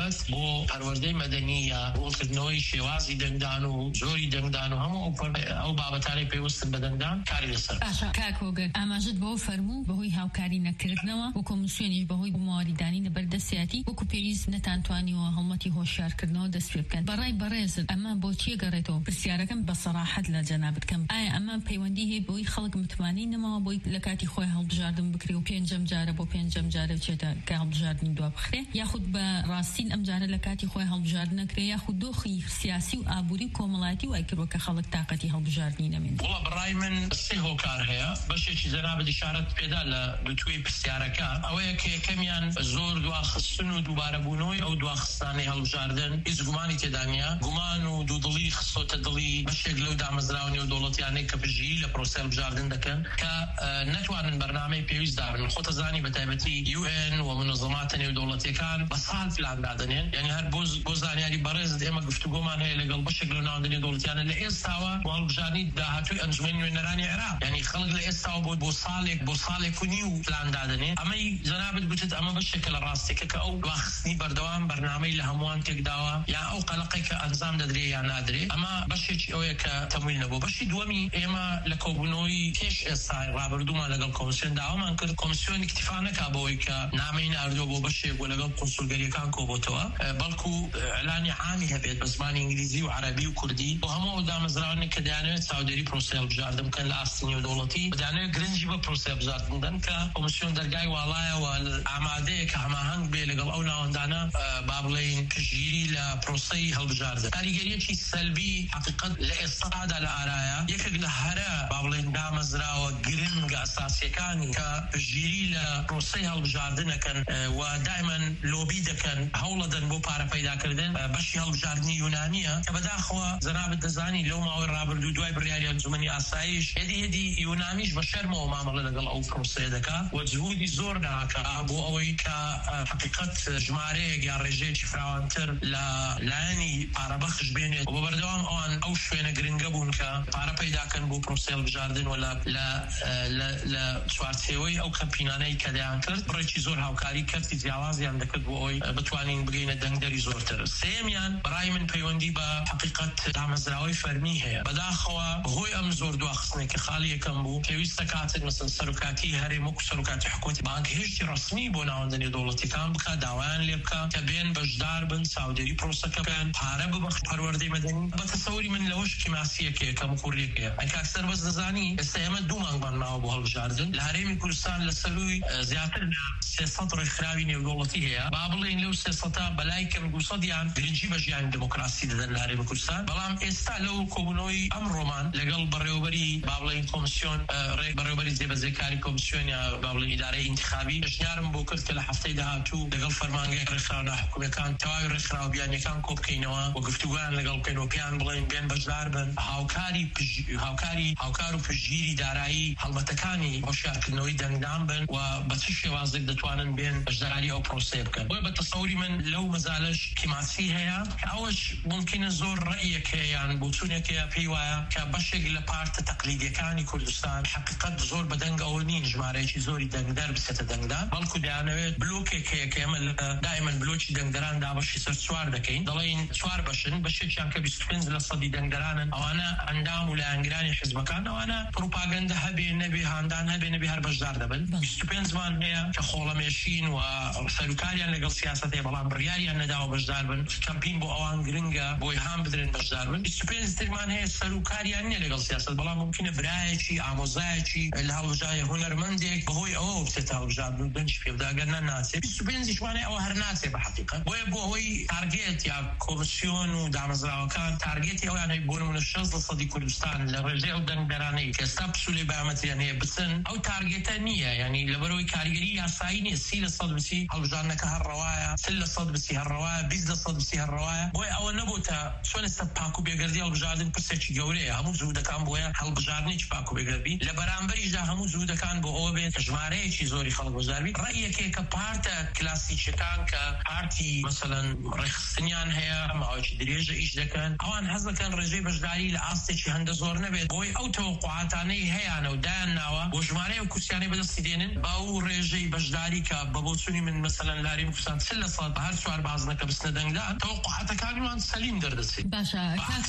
بۆ پەروەردەی مەدەنیە بۆکردنەوەی شێوازی دەنگدان و زۆری دەنگدان و هەموو ئەو بابەتانی پێویستن بە دەنگدان کاری لەسەر باشە. کاکۆگەر ئاماژت بەوە فەرموو بەهۆی هاوکاری نەکردنەوە و کۆمیسیۆنیش بەهۆی بمواریدانی لەبەردەستیاتی وەکو پێویست نەتانتوانیەوە هەڵمەتی هۆشیارکردنەوە دەست پێ بکەن. بەڕای بەڕێزت ئەمە بۆچیە گەڕێتەوە؟ پرسیارەکەم بە سەراحەت لە جەنابەت کەم. ئایا ئەمە پەیوەندی هەیە بۆی خەڵک متمانەی نەماوە بۆی لە کاتی خۆی هەڵبژاردن بکرێ و پێنجەم جارە بۆ پێنجەم جارە بچێتە کە هەڵبژاردنی دوا بخرێ، یاخود بە ڕاستین ئەم جارە لە کاتی خۆی هەڵبژاردن نەکرێ، یاخود دۆخی سیاسی و ئابووری و کۆمەڵایەتی وای کردووە کە خەڵک تاقەتی هەڵبژاردنی نەمێن؟ وڵا بەڕای من سێ هۆکار هەیە. بەشێکی جەنابەت ئیشارەت پێدا لە دوتوێی پرسیارەکە ئەوەیە کە یەکەمیان زۆر دواخستن و دووبارەبوونەوەی ئەو دواخستانەی هەڵبژاردن هیچ گومانی تێدا نیە. گومان و دوودڵی خستۆتە دڵی بەشێک لەو دامەزراونی و دەوڵەتیانەی کە پژگیری لە پرۆسە هەڵبژاردن دەکەن کە نەتوانن بەرنامەی پێویست دابن. خۆتە زانی بە تایبەتی UN و منظماتە نێودەوڵەتیەکان بە ساڵ پلان دادنێن، یعنی هەر بۆ زانیاری بەڕێزت ئێمە گفتوگۆمان هەیە لەگەڵ بەشێک لە ناوەندە نێودەوڵەتیانە لە ئێستاوە هەڵبژاردنی داهاتووی ئەنجومەنی نوێنەرانی عێراق، یعنی خەڵک لە ئێستاوە بۆ ساڵێک و نیو پلان دادنێن. ئەمەی جەنابەت گوتت ئەمە بەشێکە لە ڕاستێکە کە ئەو دواخستنی بەردەوام بەرنامەی لە هەمووان تێکداوە یا ئەو قەلەقەی کە ئەنجام دەدرێ یا نادرێ. ئەمە بەشێکی ئەوەیە کە تەمویل نەبوو. بەشی دووەمی ئێمە لە کۆبوونەوەی پێش ئێستا ڕابردوومان لەگەڵ کۆمیسیۆن داوامان کرد کۆمیسیۆن اکتیفا نەکا بەوەی کە نامەی ناردووە بۆ بەشێک و لەگەڵ کۆنسولگەریەکان کۆبۆتەوە، بەڵکو ئەعلانی عامی هەبێت بە زمانی ئینگلیزی و عەرەبی و کوردی بۆ هەموو دامەزراوانی کە دەیانەوێت چاودێری پرۆسەی هەڵبژاردن بکەن لە ئاستی نێودەوڵەتی، دەیانەوێت گرنگی بە پرۆسەی هەڵبژاردن بدەن کە کۆمیسیۆن دەرگای واڵایەوە ئامادەیە کە هەماهەنگ بێ لەگەڵ ئەو ناوەندانە با بڵێین پشگیری لە پرۆسەی هەڵبژاردن. کاریگەریەکی سەلبی حقیقەت لە ئێستادا لە ئارایە یەکێک لە هەرە با بڵێین دامەزراوە گرنگە ئەساسیەکانی کە پشگیری لە پرۆسەی هەڵبژاردنەکەن و دائما لۆبی دەکەن هەوڵە دەن بۆ پارە پەیداکردن بەشی هەڵبژاردننی یۆنانیە کە بەداخەوە جەنابەت دەزانی لەو ماوەی ڕابردوو دوای بڕیاری ئەنجومەنی ئاسایش هێدی یۆنانیش بە شەرمەوە مامەڵە لەگەڵ ئەو پرۆسەیە دەکات و جهودی زۆر ناکە بۆ ئەوەی کە حقیقەت ژمارەیەک یا ڕێژەیەکی فراوانتر لە لایەنی پارەبەخش بێنێت و بە بەردەوام ئەوان ئەو شوێنە گرنگە بوون کە پارە پەیداکەن بۆ پرۆسەی هەڵبژاردن و لە چوارچێوەی ئەو کەمپینانەی کە دەیان کرد بڕێکی زۆر هاوکاری کەرتی جیاوازیان دەکرد بۆ ئەوی بتوانین بگەینە دەنگدەری زۆرتر. سێمیان بەڕای من پەیوەندی بە حقیقەت دامەزراوەی فەرمی هەیە. بەداخەوە بەهۆی ئەم زۆر دواخستنێکی خاڵی یەکەم بوو پێویستە کاتێک مەسەن سەرۆکاتی هەرێم وەکو سەرۆکاتی حکوومەتی بانگهێشتی ڕەسمی بۆ ناوەندە نێودەوڵەتیەکان بکات، داوایان لێ بکات کە بێن بەشدار بن، چاودێری پرۆسەکە بکەن، پارە ببەخش پەروەردەی مەدەنی. بە تەسەووری من لەوەش کیماسیەکەیە کە مقورێکەیە. ئەکاکسەر بەس دەزانی ئێستا ئێمە 2 مانگمان ماوە بۆ هەڵبژاردن لە هەرێمی کوردستان لە سەروی زیاتر لە 300 ڕێکخراوی نێودەوڵەتی هەیە. با بڵێن لەو 300 بەلای کەم 200یان گرنگی بە ژیانی دموکراسی دەدەن لە هەرێمی کوردستان، بەڵام ئێستا لەو کۆبوونەوەی ئەمڕۆمان لەگەڵ بەڕێوەبەری با بڵێن کۆمیسیۆن بەڕێوەبەری جێبەجێکاری کۆمیسیۆن یا با بڵێن ئیدارەی ئینتیخابی پێشنیارم بۆ کرد کە لە هەفتەی داهاتوو لەگەڵ فەرمانگەی ڕێکخراو ناحکومیەکان تەواوی ڕێکخراو بیانیەکان کۆ بکەینەوە و گفتوگویان لەگەڵ بکەین و پێیان بڵێن بێن بەشدار بن هاوکار و پشگیری دارایی هەڵمەتەکانی هۆشیارکردنەوەی دەنگدان بن و بە چ شێوازێک دەتوانن بێن بەشداری ئەو پرۆسەیە بکەن. بۆیە بە تەسەووری من لەو مەزالەش کیماسی هەیە کە ئەوەش ممکنە زۆر ڕەیەک هەیەیان بۆ چونێکەیە پێی وایە کە بەشێک لە پارتە تەقلیدیەکانی کوردستان حقیقەت زۆر بەدەنگ ئەوە نین ژمارەیەکی زۆری دەنگدەر بچێتە دەنگدان، بەڵکو دەیانەوێت بلۆکێک هەیە کە ئێمە دائما بلۆکی دەنگدەران دابەشی سەر 4 دەکەین، دەڵێن 4 بەشن، بەشێکیان کە 25% دەنگدەرانن، ئەوانە ئەندام و لایەنگرانی حیزبەکان، ئەوانە پروپاگەندە هەبێ نەبێ هاندان هەبێ نەبێ هەر بەشدار دەبن. 25مان هەیە کە خۆڵەمێشین و سەرکاریان لەگەڵ سیاست هەیە بەڵام بڕیاریان نەداوە بەشدار بن، کەمپین بۆ ئەوان گرنگە بۆی هام بدرێن بەشدار بن. 25 ترمان هەیە سەرکاریان نیە لەگەڵ سیاست بەڵام ممکنە برایەکی ئامۆزایەکی لە هەڵبژاردنی هونەرمەندێک بەهۆی ئەوە بچێتە هەڵبژاردن دەنج پێداگەر نەناسێت. 25 ئەوە هەر ناچێت بە حقیقەت. بۆیە بۆ ئەوەی تارگێت یا کۆمیسیۆن و دامەزراوەکان تارگێتی ئەویان هەیە بۆ نمونە 60% کوردستان لە ڕێژەی ئەو دەنگدەرانەی کە ئێستا پسوولەی بایەمەتیان هەیە بچن، ئەو تارگێتە نییە، یعنی لەبەرەوەی کاریگەری یاسایی نییە 30% بچی هەڵبژاردنەکە هەر ڕەوایە، 30% بچی هەر ڕەوایە، 20% بچی هەر ڕەوایە. بۆیە ئەوە نەبووتە چۆن ئێستا پاک و بێگەردی هەڵبژاردن پرسێکی گەورەیە، هەموو جهودەکان بۆیە هەڵبژاردنێکی پاک و بێگەردی لە بەرامبەریشدا هەموو جهودەکان بۆ ئەوە بێت ژمارەیەکی زۆری خەڵک بەشدار بێت. ڕەیەکێک کە پارتە کلاسیکیەکان کە پارتی مەسەلەن ڕێخستنیان هەیە ماوەیەکی درێژە ئیش دەکەن، ئەوان حەز دەکەن ڕێژەی بەشداری لە ئاستێکی هەندە زۆر نەبێت، بۆی ئەو تەوەقوعاتانەی هەیەیانە و دایان ناوە بۆ ژمارەیە و کورسیانەی بەدەستی دێنن با و ڕێژەی بەشداری کە بە بۆچوونی من مەسەلەن لە هەرێمی کوردستان 30% هەر 4 با ڕازنەکە بستنە دەنگدان تەوقعاتەکانیان سەلیم دەردەچێت. باشە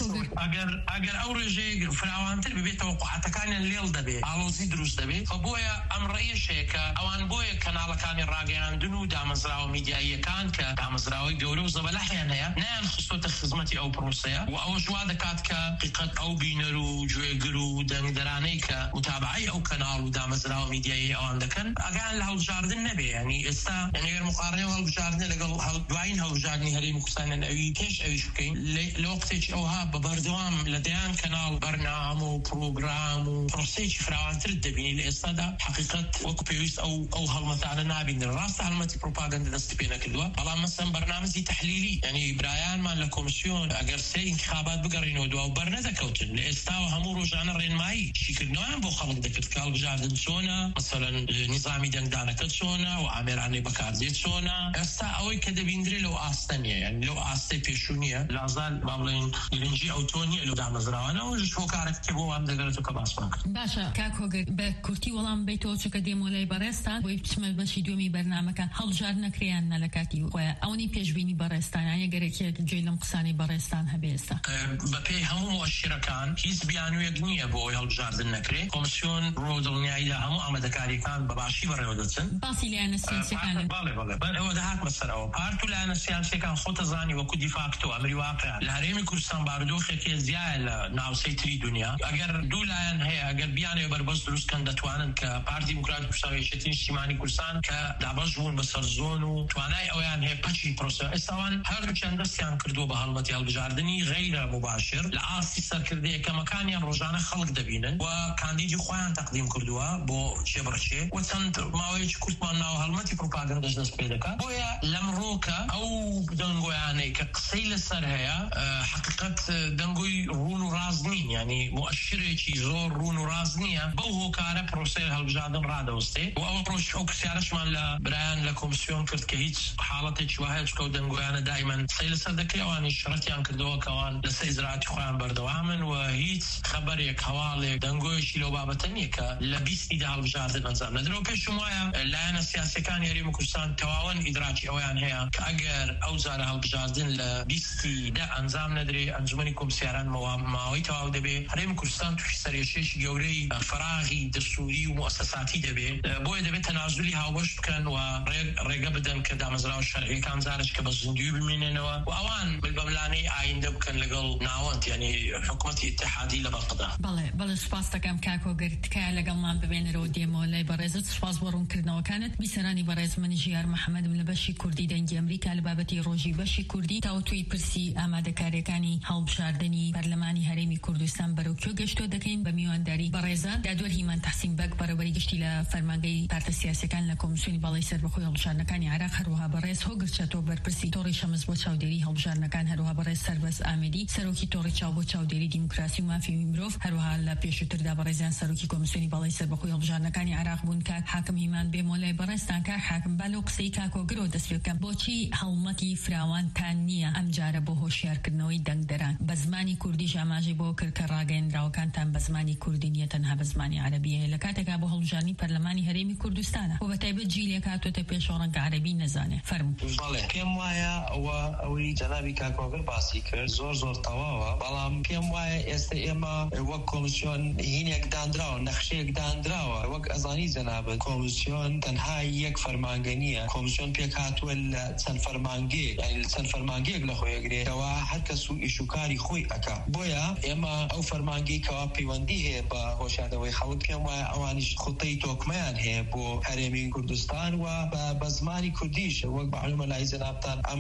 ئەگەر ئەو ڕێژەیە فراوانتر ببێت تەوقعاتەکانیان لێڵ دەبێت ئاڵۆزی دروست دەبێت بۆیە ئەم ڕێیەشەیەکە ئەوان بۆیە کەناڵەکانی ڕاگەیاندن و دامەزراوە میدیاییەکان کە دامەزراوەی گەورە و زەبەلاحیان هەیە نیان خستۆتە خزمەتی ئەو پرۆسەیە و ئەوەش وا دەکات کە حقیقەت ئەو بینەر و گوێگر و دەنگدەرانەی کە متابعەی ئەو کەناڵ و دامەزراوە میدیایی ئەوان دەکەن ئەگەیان لە هەڵبژاردن نەبێ ینی ئێستا ئەگەر مقارنەی هەڵبژاردنە لەگەڵ دوایین هەڵبژاردنی هەرێمی کوردستان ئەوی پێش ئەویش بکەین لە وەختێکی ئەوها بە بەردەوام لە دەیان کەناڵ بەرنامە و پرۆگرام و پرۆسەیەکی فراوانتر دەبینی لە ئێستادا حقیقەت وەکو پێویست ئەو هەڵمەتانە نابینن ڕاستە هەڵمەتی پروپاگەندە دەستی پێ نەکردووە بەڵام مەسەن بەرنامەی تەحلیلی ینی برایانمان لە کۆمیسیۆن ئەگەر سێ انتخابات بگەڕینەوە دوا و بەرنەدەکەوتن لە ئێستاوە هەموو ڕۆژانە ڕێنمایی شیکردنەوەیان بۆ خەڵک دەکرد کە هەڵبژاردن چۆنە مەسەلەن نیزامی دەنگدانەکە چۆنە و ئامێرانەی بەکاردێت چۆنە ئێستا ئەوەی کە دەبیندرێت لەو ئاستە نیە یعنی لەو ئاستەی پێشوو نیە لازال با بڵێن گرنگی ئەوتۆ نیە لەو دامەزراوانە ئەوەش هۆکارێک کە بۆ وام دەگەرێتەوە کە باسمان کرد. باشە کاک هۆگر بە کورتی وەڵام بیتەوە چکە دێمۆلای بەڕێستان بۆی بچمە بەشی دومی بەرنامەکە هەڵبژار نەکریان نە لە کاتی خۆیان ئەوەی پێشبینی بەڕێستانیان گەرەکێک گوێ لەم قسانی بەڕێستان هەبێ ئێستا بەپێی هەموو مؤشرەکان هیچ بیانوویەک نییە بۆ ئەوی هەڵبژاردن نەکرێت کۆمیسیۆن ڕۆ دڵنیاییدا هەموو ئامادەکاریەکان بەباشی بەڕێوە دەچن باسی لایەنە سیاسیەکان ئەوە دەهات مەسەرەوە پارت و لایەنە سیاسیەکان خۆتەزانی وەکو دیفاکتۆ ئەمری واقع لە هەرێمی کوردستان بارودۆخێکی زیایە لە ناوسەی تری دنیا ئەگەر دوو لایەن هەیە ئەگەر بیانێ بەربەست دروستکەن دەتوانن کە پارتی دیموکراتی کوردستان یەکێتی نیشتیمانی کوردستان کە دابەش بوون بەسەر زۆن و توانای ئەویان هەیە پەچی پرۆسە ئێستاوان هەردووچیان دەستیان کردووە بە هەڵمەتی هەڵبژاردننی غەیرە مباشر لە ئاستی سەرکردە یەکەمەکانیان ڕۆژانە خەڵک دەبینن و کاندیدی خۆیان تەقدیم کردووە بۆ چێبڕچێ و چەند ماوەیەکی کورتمان ناوە هەڵمەتی پروپاگەندەش دەست پێ دەکات بۆیە لەمڕۆکە ئەو دەنگۆیانەی کە قسەی لەسەر هەیە حقیقەت دەنگۆی ڕون و ڕاز نین ینی مؤشرێکی زۆر ڕون و ڕاز نییە بەو هۆکارە پرۆسەی هەڵبژاردن ڕادەوەستێ و ئەوە ڕۆژ ئەو پرسیارەشمان لە برایان لە کۆمیسیۆن کرد کە هیچ حاڵەتێکی وایە چکە و دەنگۆیانە دایمەن قسەی لەسەر دەکرێت ئەوانی شڕەتیان کردەوە کەوان لەسەر ئیجراعاتی خۆیان بەردەوامن و هیچ خەبەرێک هەواڵێک دەنگۆیەکی لەو بابەتە نییە کە لە بیستیدا هەڵبژاردن ئەنجام نەدرێت و پێشم وایە لایەنە سیاسیەکانی هەرێمی کوردستان تەواوەن ئیدراکی ئەویان هەیە کە ئەگەر ئەو جارە هەڵبژاردن لە بیستیدا ئەنجام نەدرێت ئەنجومەنی کۆمسیاران ماوەی تەواو دەبێت هەرێمی کوردستان تووشی سەرێشێکی گەورەی فراغی دەستوری و مؤسساتی دەبێت بۆیە دەبێت تەنازولی هاوبەش بکەن و ڕێگە بدەن کە دامەزراوە شەرعیەکان جارش کە بە زیندوی بمێنێنەوە و ئەوان بەلانەی ئایندە بکەن لەگەڵ ناوەند یعنی حکوومەتی اتحادی لە بەڵقدا. بەڵێ سوپاس دەکەم کاک هۆگر تکایە لەگەڵمان ببێنەرەوە دێمۆلای بەڕێزت سوپاس بۆ ڕوونکردنەوەکانت بیسەرانی بەڕێز منی ژیار محەممەدم لە بەشی کوردی دەنگی ئەمریکا لە بابەتی ڕۆژی بەشی کوردی تاوتوی پرسی ئامادەکاریەکانی هەڵبژاردننی پەرلەمانی هەرێمی کوردستان بەرەو کێو گەشتۆ دەکەین بە میوانداری بەڕێزان دادوەر هیمان تەحسین بەگ بەڕێوەری گشتی لە فەرمانگەی پارتە سیاسیەکان لە کۆمیسیۆنی باڵای سەربەخۆی هەڵبژاردنەکانی عێراق هەروەها بەڕێز هۆگر چەتۆ بەرپرسی تۆڕی شەمس بۆ چاودێری هەڵبژاردنەکان هەروەها بەڕێز سەربەز ئامێدی سەرۆکی تۆڕی چاو بۆ چاودێری دیموکراسی و مافی مرۆڤ هەروەها لە پێشووتردا بەڕێزیان سەرۆکی کۆمیسیۆنی باڵای سەربەخۆی هەڵبژاردنەکانی عێراق بوون کاک حاکم هیمان بێمۆلای بەڕێستان کاک حاکم با لەو قسەی کاک هۆگرەوە دەست پێ بکەم بۆچی هەڵمەتی فراوانتان نییە ئەم جارە بۆ هۆشیارکردنەوەی دەنگدەران بە زمانی کوردی ئاماژەی بۆ کرد کە ڕاگەیەنراوەکانتان بە زمانی کوردی نیە تەنها بە زمانی عەرەبیە لە کاتێکا بۆ هەڵبژاردنی پەرلەمانی هەرێمی کوردستانە و بەتایبەت جیلێک هاتوۆتە پێشەوە ڕەنگە عەرەبی نەزانێ فەرموو. بەڵێ پێم وایە ئەوەی جەنابی کاک هۆگر باسی کرد زۆر تەواوە بەڵام پێم وایە ئێستا ئێمە وەک کۆمیسیۆن هینێک دانراوە نەخشەیەک دانراوە وەک ئەزانی جەنابەت کۆمیسیۆن تەنها یەک فەرمانگە نییە کۆمیسیۆن پێک هاتووە لە چەند فەرمانگەیەک یعنی لە چەند فەرمانگەیەک لە خۆی ئەگرێتەوە هەر کەس و ئیشوکاری خۆی ئەکا بۆیە ئێمە ئەو فەرمانگەی کەوا پەیوەندی هەیە بە هۆشیاردنەوەی خەڵک پێم وایە ئەوانیش خوتەی تۆکمەیان هەیە بۆ هەرێمی کوردستان و بە زمانی کوردیش وەک معلومە لای جەنابتان ئەم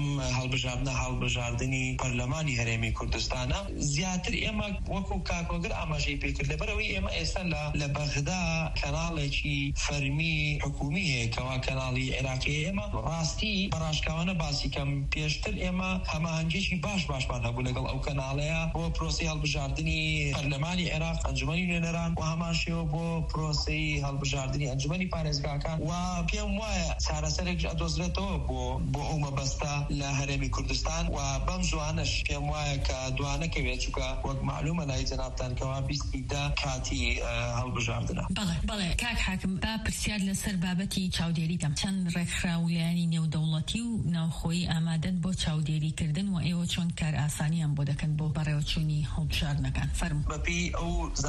هەڵبژاردنی پەرلەمانی هەرێمی کوردستانە زیاتر ئێمە وەکو کاک هۆگر ئاماژەی پێکرد لەبەرەوەی ئێمە ئێستا لە بەغدا کەناڵێکی فەرمی حکومی هەیە کەوا کەناڵی عێراقی ئێمە ڕاستی بەڕاشکاوانە باسی کەم پێشتر ئێمە هەماهەنگێکی باشمان هەبوو لەگەڵ ئەو کەناڵەیە بۆ پرۆسی هەڵبژاردننی پەرلەمانی عێراق ئەنجومەنی نوێنەران و هەماشەوە بۆ پرۆسی هەڵبژاردننی ئەنجومەنی پارێزگاکان و پێم وایە چارەسەرێک ئەدۆزرێتەوە بۆ ئەو مەبەستە لە هەرێمی کوردستان و بەم زوانش پێم وایە وایە کە دوانەکەوێت چووکە وەک معلومە لای جەنابتان کەوا بیستی دا کاتی هەڵبژاردنە. بەڵێ کاک حاکم با پرسیار لەسەر بابەتی چاودێریتم چەند ڕێکخراویانی نێودەوڵەتی و ناوخۆیی ئامادەن بۆ چاودێریکردن و ئێوە چۆن کار ئاسانیان بۆ دەکەن بۆ بەڕێوەچوونی هەڵبژاردنەکان فەرموو. بەپی ئەو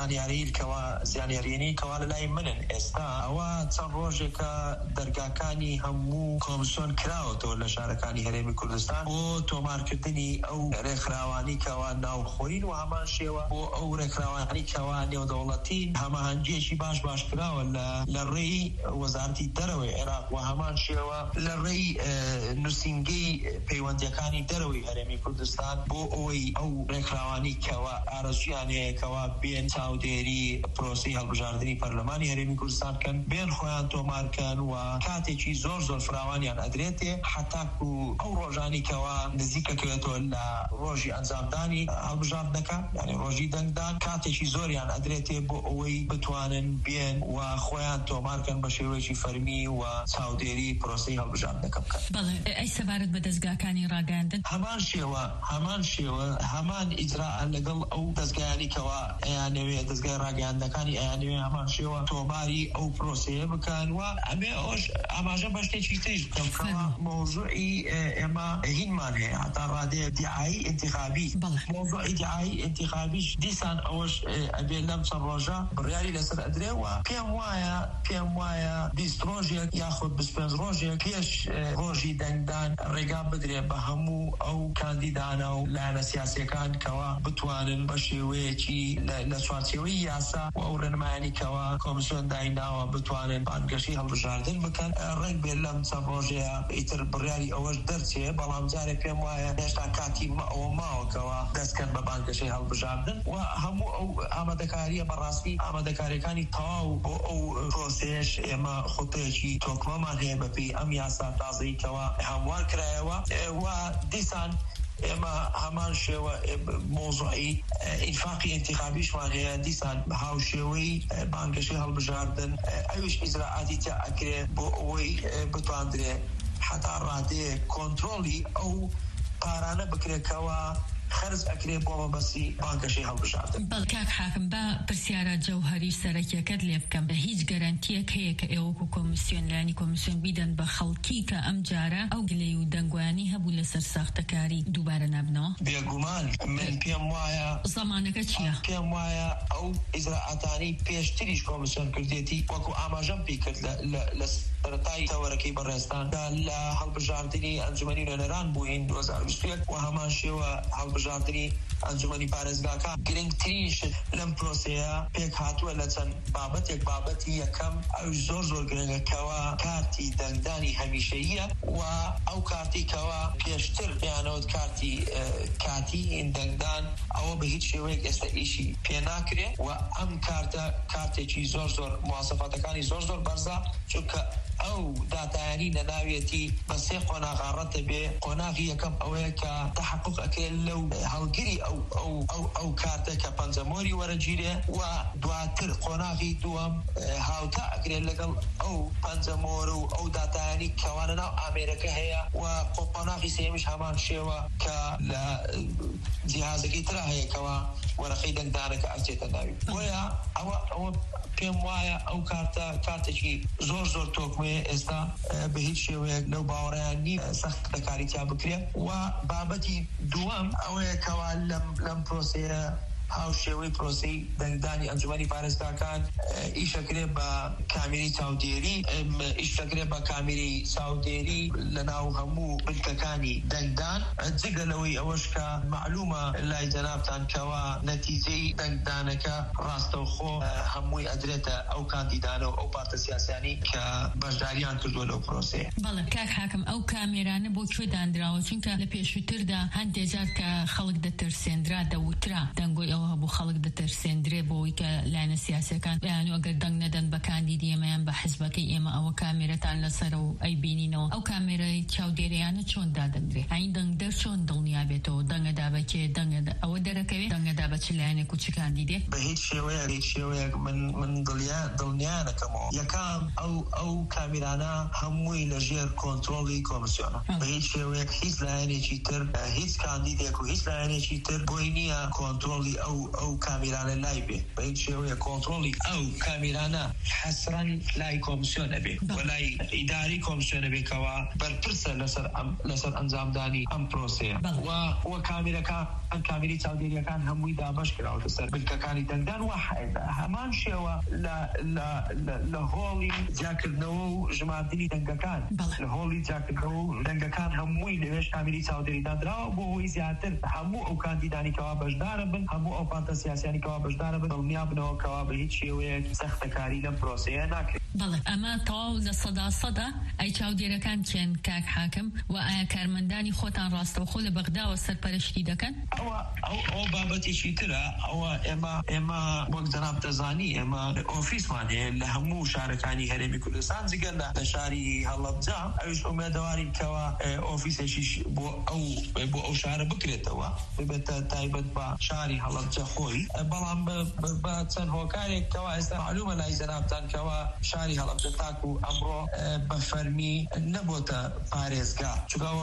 زانیاریەی کەوا لەلای منن ئێستا ئەوە چەند ڕۆژێکە دەرگاکانی هەموو کۆمسیۆن کراوەتەوە لە شارەکانی هەرێمی کوردستان بۆ تۆمارکردنی ئەو ڕێکخراوانی کەوا ناوخۆین و هەمان شێوە بۆ ئەو ڕێکخراوانی کەوا نێودەوڵەتین هەماهەنگێکی باش کراوە لە ڕێی وەزارەتی دەرەوەی عێراق و هەمان شێوە لە ڕێی نووسینگەی پەیوەندیەکانی دەرەوەی هەرێمی کوردستان بۆ ئەوەی ئەو ڕێکخراوانی کەوا ئارەزویان هەیە کەوا بێن چاودێری پرۆسەی هەڵبژاردننی پەرلەمانی هەرێمی کوردستان کەن بێن خۆیان تۆمارکەن و کاتێکی زۆر فراوانیان ئەدرێتێ حتاکو ئەو ڕۆژانی کەوا نزیکەکەوێتەوە لە ڕۆژی ئەنجامدانی هەڵبژاردنەکە یعنی ڕۆژی دەنگدان کاتێکی زۆریان ئەدرێتێ بۆ ئەوەی بتوانن بێن و خۆیان تۆمارکەن بە شێوەیەکی فەرمی و چاودێری پرۆسەی هەڵبژاردنەکە بکەن. بەڵێ ئەی سەبارەت بە دەستگاکانی ڕاگەاندن هەمان شێوە هەمان ئیجراءان لەگەڵ ئەو دەستگایانی کەوا ئەیانەوێ دەستگای ڕاگەاندنەکانی ئەیانەوێ هەمان شێوە تۆماری ئەو پرۆسەیە بکەن و ئەمێ ئەوش ئاماژە بە شتێکی تریش بکەم کەوا مۆزوعی ئێمە هینمان هەیە هەتا ڕادەیە دیعایی انتخابی مۆزوعی دیعایی انتخابیش دیسان ئەوەش ئەبێ لەم چەند ڕۆژە بڕیاری لەسەر ئەدرێ و پێم وایە 20 ڕۆژێک یاخود 25 ڕۆژێک پێش ڕۆژی دەنگدان ڕێگا بدرێ بە هەموو ئەو کاندیدانە و لایەنە سیاسیەکان کەوا بتوانن بە شێوەیەکی لە چوارچێوەی یاسا و ئەو ڕێنمایانی کەوا کۆمسیۆن دایناوە بتوانن بانگەشەی هەڵبژاردن بکەن ڕێک بێت لەم چەند ڕۆژەیە ئیتر بڕیاری ئەوەش دەرچێ بەڵام جارێ پێم وایە هێشتا کاتی ئەوە ماوەکەوە دەستکەن بە بانگەشەی هەڵبژاردن و هەموو ئەو ئامادەکاریە بەڕاستی ئامادەکاریەکانی تەواو بۆ ئەو پرۆسەیەش ئێمە خۆتەیەکی تۆکمەمان هەیە بەپێی ئەم یاسا تازەی کەوا هەموار کرایەوە و دیسان ئێمە هەمان شێوە مۆزوعی ئینفاقی انتخابیشمان هەیە دیسان هاوشێوەی بانگەشەی هەڵبژاردن ئەویش ئیجراعاتی تیا ئەکرێ بۆ ئەوەی بتواندرێ حتا ڕادەیە کۆنترۆلی ئەو پارانە بکرێتەوە خرج ئەکرێ بۆ مەبەستی بانگەشەی هەڵبژاردن. کاک حاکم بە پرسیارە جەوهەری سەرەکیەکەت لێ بکەم بە هیچ گەرانتیەک هەیە کە ئێوەکو کۆمیسیۆن لایەنی کۆمیسیۆن بیدەن بە خەڵکی کە ئەم جارە ئەو گلەی و دەنگویانی هەبوو لەسەر ساختەکاری دووبارە نابنەوە؟ بێگومان من پێم وایە زەمانەکە چییە؟ پێم وایە ئەو ئیجراعاتانی پێشتریش کۆمیسیۆن کردێتی وەکو ئاماژەم پێی کرد لە سەرەتای تەوەرەکەی بەڕێستاندا لە هەڵبژاردننی ئەنجومەنی نوێنەران بووین 2021 و هەمان شێوە هەڵبژاردننی ئەنجومەنی پارێزگاکان گرنگترینش لەم پرۆسەیە پێک هاتووە لە چەند بابەتی یەکەم ئەو زۆر گرنگەکەوە کارتی دەنگدانی هەمیشەییە و ئەو کارتی کەوا پێشتر پێیانەوت کاتی دەنگدان ئەوە بە هیچ شێوەیەک ئێستا ئیشی پێ ناکرێ و ئەم کارتێکی زۆر مواسەفاتەکانی زۆر بەرزە چونکە ئەو داتایانی لەناوێتی بە سێ قۆناغاڕەتە بێ قۆناغی یەکەم ئەوەیە کە تحقق ئەکرێت لەو هەڵگری ئەو کارتە کە پەنجەمۆری وەرەگیرێ و دواتر قۆناغی دووەم هاوتا ئەکرێت لەگەڵ ئەو پەنجەمۆر و ئەو داتایانی کەوانە ناو ئامێرەکە هەیە و قۆناغی سێمیش هەمان شێوە کە لە جیهازەکەی ترا هەیەکەوە وەرەقەی دەنگدانەکە ئەچێتە ناوی بۆیە ئەوە پێم وایە ئەو کارتێکی زۆر تۆکمەیە ئێستا بە هیچ شێوەیەک لەو باوەڕیان نی سەخت دەکاری تا بکرێت و بابەتی دووەم ئەوەیە کەوا لەم پرۆسەیە هاوشێوەی پرۆسەی دەنگدانی ئەنجومەنی پارێزگاکان ئیشەکرێ بە کامێری چاودێری ئیشەکرێ بە کامێری چاودێری لەناو هەموو بنکەکانی دەنگدان جگە لەوەی ئەوەش کە معلومە لای جەنابتان کەوا نەتیجەی دەنگدانەکە ڕاستەوخۆ هەمووی ئەدرێتە ئەو کاندیدانە و ئەو پارتە سیاسیانی کە بەشداریان کردووە لەو پرۆسەیە. بەڵێ کاک حاکم ئەو کامێرانە بۆ کوێ دانراوە چونکە لە پێشووتردا هەندێک جار کە خەڵک دەترسێنرا دەوترا دەنگۆی ئەوە بۆ خەڵک دەترسێندرێ بۆی کە لایەنە سیاسەکان یان ئەگەر دەنگ نەدەن بە کاندیدی ئێمەیان بە حیزبەکەی ئێمە ئەوە کامێرەتان لەسەرە و ئەی بینینەوە ئەو کامێرەی چاودێریانە چۆن دادەندرێ ئاین دەنگدەر چۆن دڵنیا بێتەوە دەنگەدا بەکێ ئەوە دەرەکەوێت دەنگەدا بە بچ لایەنێک و چ کاندیدێک بە هیچ شێوەیەک من دڵنیانەکەمەوە یەکام ئەو کامیرانە هەمووی لەژێر کۆنتڕۆڵی کۆمسیۆنە بە هیچ شێوەیەک هیچ لایەنێکی تر هیچ کاندیدێک و هیچ لایەنێکی تر بۆی نییە کۆنتڕۆڵی ئەو کامیرانە لای بێ بە هیچ شێوەیە کۆنتڕۆڵی ئەو کامیرانە حەسرەن لای کۆمسیۆنە بێ وەلای ئیداری کۆمسیۆنە بێکەوە بەرپرسە لەسەر ئەنجامدانی ئەم پرۆسەیە و کامیری چاودێریەکان هەمووی دابەش کراوە سەر بنکەکانی دەنگدان و هەمان شێوە لە هۆڵی جاکردنەوە و ژماردنی دەنگەکان لە هۆڵی جاکردنەوە و دەنگەکان هەمووی لەوێش کامیری چاودێریدان دراوە بۆ هۆی زیاتر هەموو ئەو کاندیدانیکەوە بەشدارە بن هەموو ئەو پارتە سیاسیانیکەوە بەشدارە بن دڵنیا بنەوەکەوە بە هیچ شێوەیەک سەختەکاری لەم پرۆسەیە ناکرێت. بەڵێ ئەمە تەواو لە سەدا ئەی چاودێرەکان چێن کاک حاکم و ئایا کارمەندانی خۆتان ڕاستەوخۆ لە بەغداوە سەرپەرشتی دەکەن؟ ئەو بابەتێکی ترە ئەوە ئێمە وەک جەناب دەزانی ئێمە ئۆفیسمان هەیە لە هەموو شارەکانی هەرێمی کوردستان جگەر لە شاری هەڵەبجا ئەوش ئومێدەوارین کەوە ئۆفیسێکیش بۆ ئەو شارە بکرێتەوە ببێتە تایبەت بە شاری هەڵەبجا خۆی بەڵام بە چەند هۆکارێک کەوە ئێستا معلومە لای جەنابتان کەوە شاری هەڵەبجە تاکو ئەمڕۆ بە فەرمی نەبووتە پارێزگا چونکەوە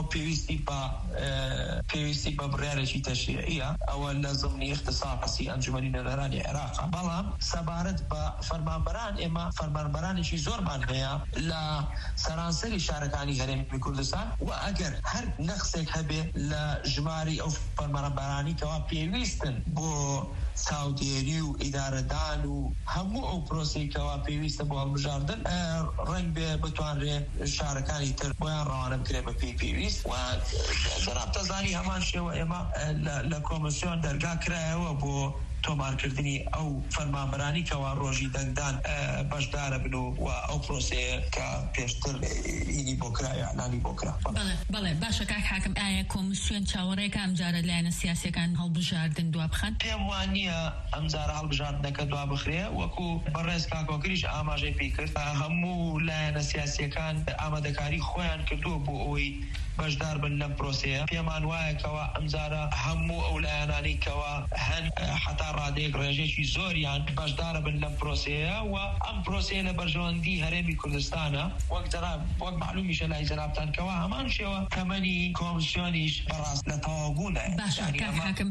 پێویستی بە بڕیارێکی تەشریعیە ئەوە لە زمنی اختصاصی ئەنجومەنی نەرانی عێراقا بەڵام سەبارەت بە فەرمانبەران ئێمە فەرمانبەرانێکی زۆرمان هەیە لە سەرانسەری شارەکانی هەرێمی کوردستان و ئەگەر هەر نەخسێک هەبێ لە ژماری ئەو فەرمانبەرانی کەوا پێویستن بۆ چاودێری و ئیدارەدان و هەموو ئەو پرۆسەیەکەوە پێویستە بۆ هەڵبژاردن ڕەنگ بێ بتوانرێ شارەکانی تر بۆیان ڕەوانە بکرێ بە پێویست و جەناب دەزانی هەمان شێوە ئێمە لە کۆمسیۆن دەرگا کرایەوە بۆ تۆمارکردنی ئەو فەرمانبەرانی کەوا ڕۆژی دەنگدان بەشدارە بن و ئەو پرۆسەیە کە پێشتر ئینی بۆ کرا ئەعلانی بۆ کرا. بەڵێ باشە کاک حاکم ئایا کۆمسیۆن چاوەڕێیەکە ئەمجارە لایەنە سیاسیەکان هەڵبژاردن دوا بخەن؟ پێم وان نییە ئەمجارە هەڵبژاردنەکە دوا بخرێ وەکو بەڕێز کاکۆکریش ئاماژەی پێی کرد هەموو لایەنە سیاسیەکان ئامادەکاری خۆیان کردووە بۆ ئەوەی بەشدار بن لەم پرۆسەیە پێمان وایەکەوە ئەمجارە هەموو ئەو لایەنانی کەوا هەن حتا ڕادەیەک ڕێژێکی زۆریان بەشدارە بن لەم پرۆسەیە و ئەم پرۆسەیە لە بەرژەوەندی هەرێمی کوردستانە وەک معلومیشە لای جەنابتان کەوا هەمان شێوە تەمەنی کۆمسیۆنیش بەڕاست لە تەواوبوونە. باشە کاک حاکم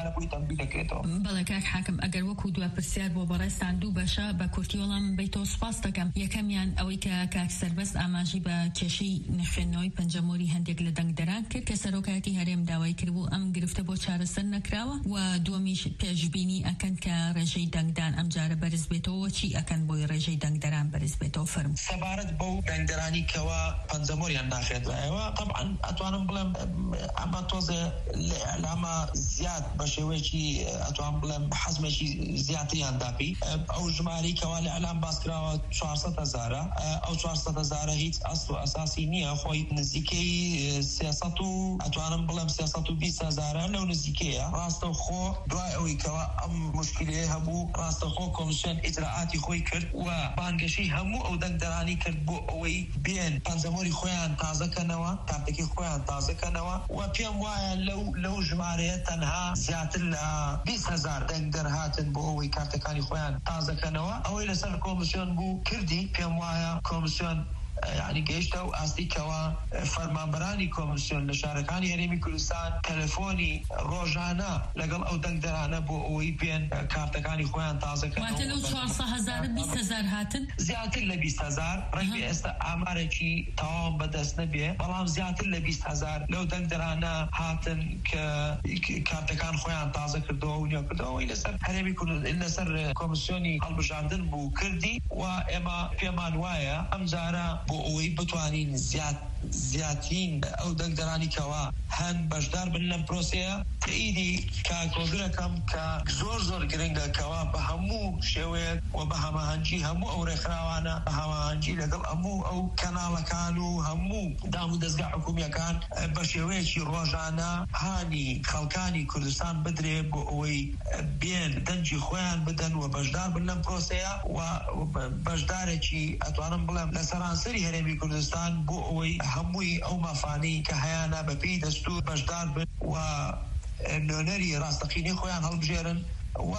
بەڵێ کاک حاکم ئەگەر وەکو دوا پرسیار بۆ بەڕێستان دوو بەشە بە کورتی وەڵام بەیتەوە سوپاس دەکەم. یەکەمیان ئەوەی کە کاک سەربەست ئاماژی بە کێشەی نەخوێندنەوەی پەنجەمۆری هەندێک لە دەنگدەران کرد کە سەرۆکایەتی هەرێم داوای کردبوو ئەم گرفتە بۆ چارەسەر نەکراوە و دووەمیش پێشبینی ئەکەن کە ڕێژەی دەنگدان ئەمجارە بەرز بێتەوە چی ئەکەن بۆی ڕێژەی دەنگدەران بەرز بێتەوە فەرم سەبارەت بەو دەنگدەرانی کەوا پەنجەمۆریان ناخێنرایەوە طبعا ئەتوانم بڵێم ئەمە تۆزە لە ئەعلامە زیاد بە شێوەیەکی ئەتوان بڵێم حەزمێکی زیاتریان داپی ئەو ژماری کەوا لە ئەعلام باسکراوە 400,000 ئەو 400,000 هیچ ئەسڵ و ئەساسی نییە خۆی نزیکەی 300 و ئەتوانم بڵێم 320,000 لەو نزیکەیە ڕاستەوخۆ دوای ئەوەی کەوا ئەم مشکلەیە هەبوو ڕاستەوخۆ کۆمسیۆن ئیجراعاتی خۆی کرد و بانگەشەی هەموو ئەو دەنگدەرانی کرد بۆ ئەوەی بێن پەنجەمۆری خۆیان تازەکەنەوە کارتێکی خۆیان تازەکەنەوە و پێم وایە لەو ژمارەیە تەنها زیاتر لە 20,000 دەنگدەر هاتن بۆ ئەوەی کارتەکانی خۆیان تازەکەنەوە ئەوەی لەسەر کۆمسیۆن بوو کردی پێم وایە کۆمسیۆن یعنی گەیشتە و ئاستیکەوە فەرمانبەرانی کۆمسیۆن لە شارەکانی هەرێمی کوردستان تەلەفۆنی ڕۆژانە لەگەڵ ئەو دەنگدەرانە بۆ ئەوەی بێن کارتەکانی خۆیان تازەکەن. واتە لەو 400,000 20,000 هاتن زیاتر لە 20,000 ڕەنگە ئێستا ئامارێکی تەواو بەدەست نەبێ بەڵام زیاتر لە 20,000 لەو دەنگدەرانە هاتن کە کارتەکان خۆیان تازە کردەوە و نێو کردەوەی لەسەر هەرێمی کوردستان لەسەر کۆمسیۆنی هەڵبژاردن بوو کردی و ئێمە پێمان وایە ئەمجارە بۆ ئەوەی بتوانین زیاترین ئەو دەنگدەرانی کەوا هەن بەشدار بن لەم پرۆسەیە تەئیدی کاکۆگرەکەم کە زۆر گرنگە کەوا بە هەموو شێوەیەک و بە هەماهەنگی هەموو ئەو ڕێکخراوانە بە هەماهەنگی لەگەڵ هەموو ئەو کەناڵەکان و هەموو دام و دەستگا حکوومیەکان بە شێوەیەکی ڕۆژانە هانی خەڵکانی کوردستان بدرێ بۆ ئەوەی بێن دەنگی خۆیان بدەن و بەشدار بن لەم پرۆسەیە و بەشدارێکی ئەتوانم بڵێم لە سەرانسەری هەرێمی کوردستان بۆ ئەوەی هەمووی ئەو مەفانی کە هەیانە بەپێی دەستور بەشدار بن و نۆنەری ڕاستەقینەی خۆیان هەڵبژێرن و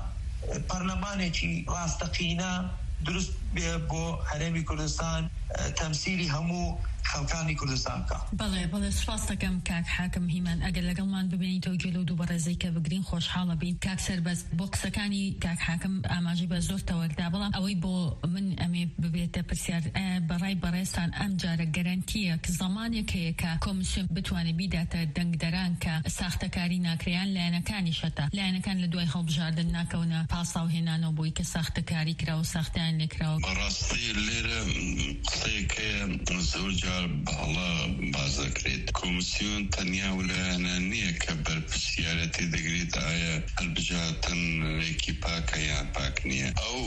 پەرلەمانێکی ڕاستەقینە دروست بێ بۆ هەرێمی کوردستان تەمسیلی هەموو خەڵکانی کوردستان بکە. بەڵێ سوپاس دەکەم کاک حاکم هیمان ئەگەر لەگەڵمان ببینیتەوە گوێ لەو دوو بەڕێزەی کە بگرین خۆشحاڵە بین. کاک سەربەز بۆ قسەکانی کاک حاکم ئاماژەی بە زۆر تەوەردا، بەڵام ئەوەی بۆ من ئەمێ ببێتە پرسیار بەڕای بەڕێستان ئەم جارە گەرانتیە کە زەمانێک هەیە کە کۆمیسیۆن بتوانێت بیداتە دەنگدەران کە ساختەکاری ناکرێیان لایەنەکانی شەتە لایەنەکان لە دوای هەڵبژاردن ناکەونە پاساو هێنانەوە بۆی کە ساختەکاری کراوە ساختیان لێکراوە. بەڕاستی لێرە قسەیەکە زۆر جار باڵا باز دەکرێت. کۆمیسیۆن تەنیا وەلایەنە نییە کە بەرپرسیارەتی دەگرێت ئایا هەڵبژاردنێکی پاکە یان پاک نییە. ئەو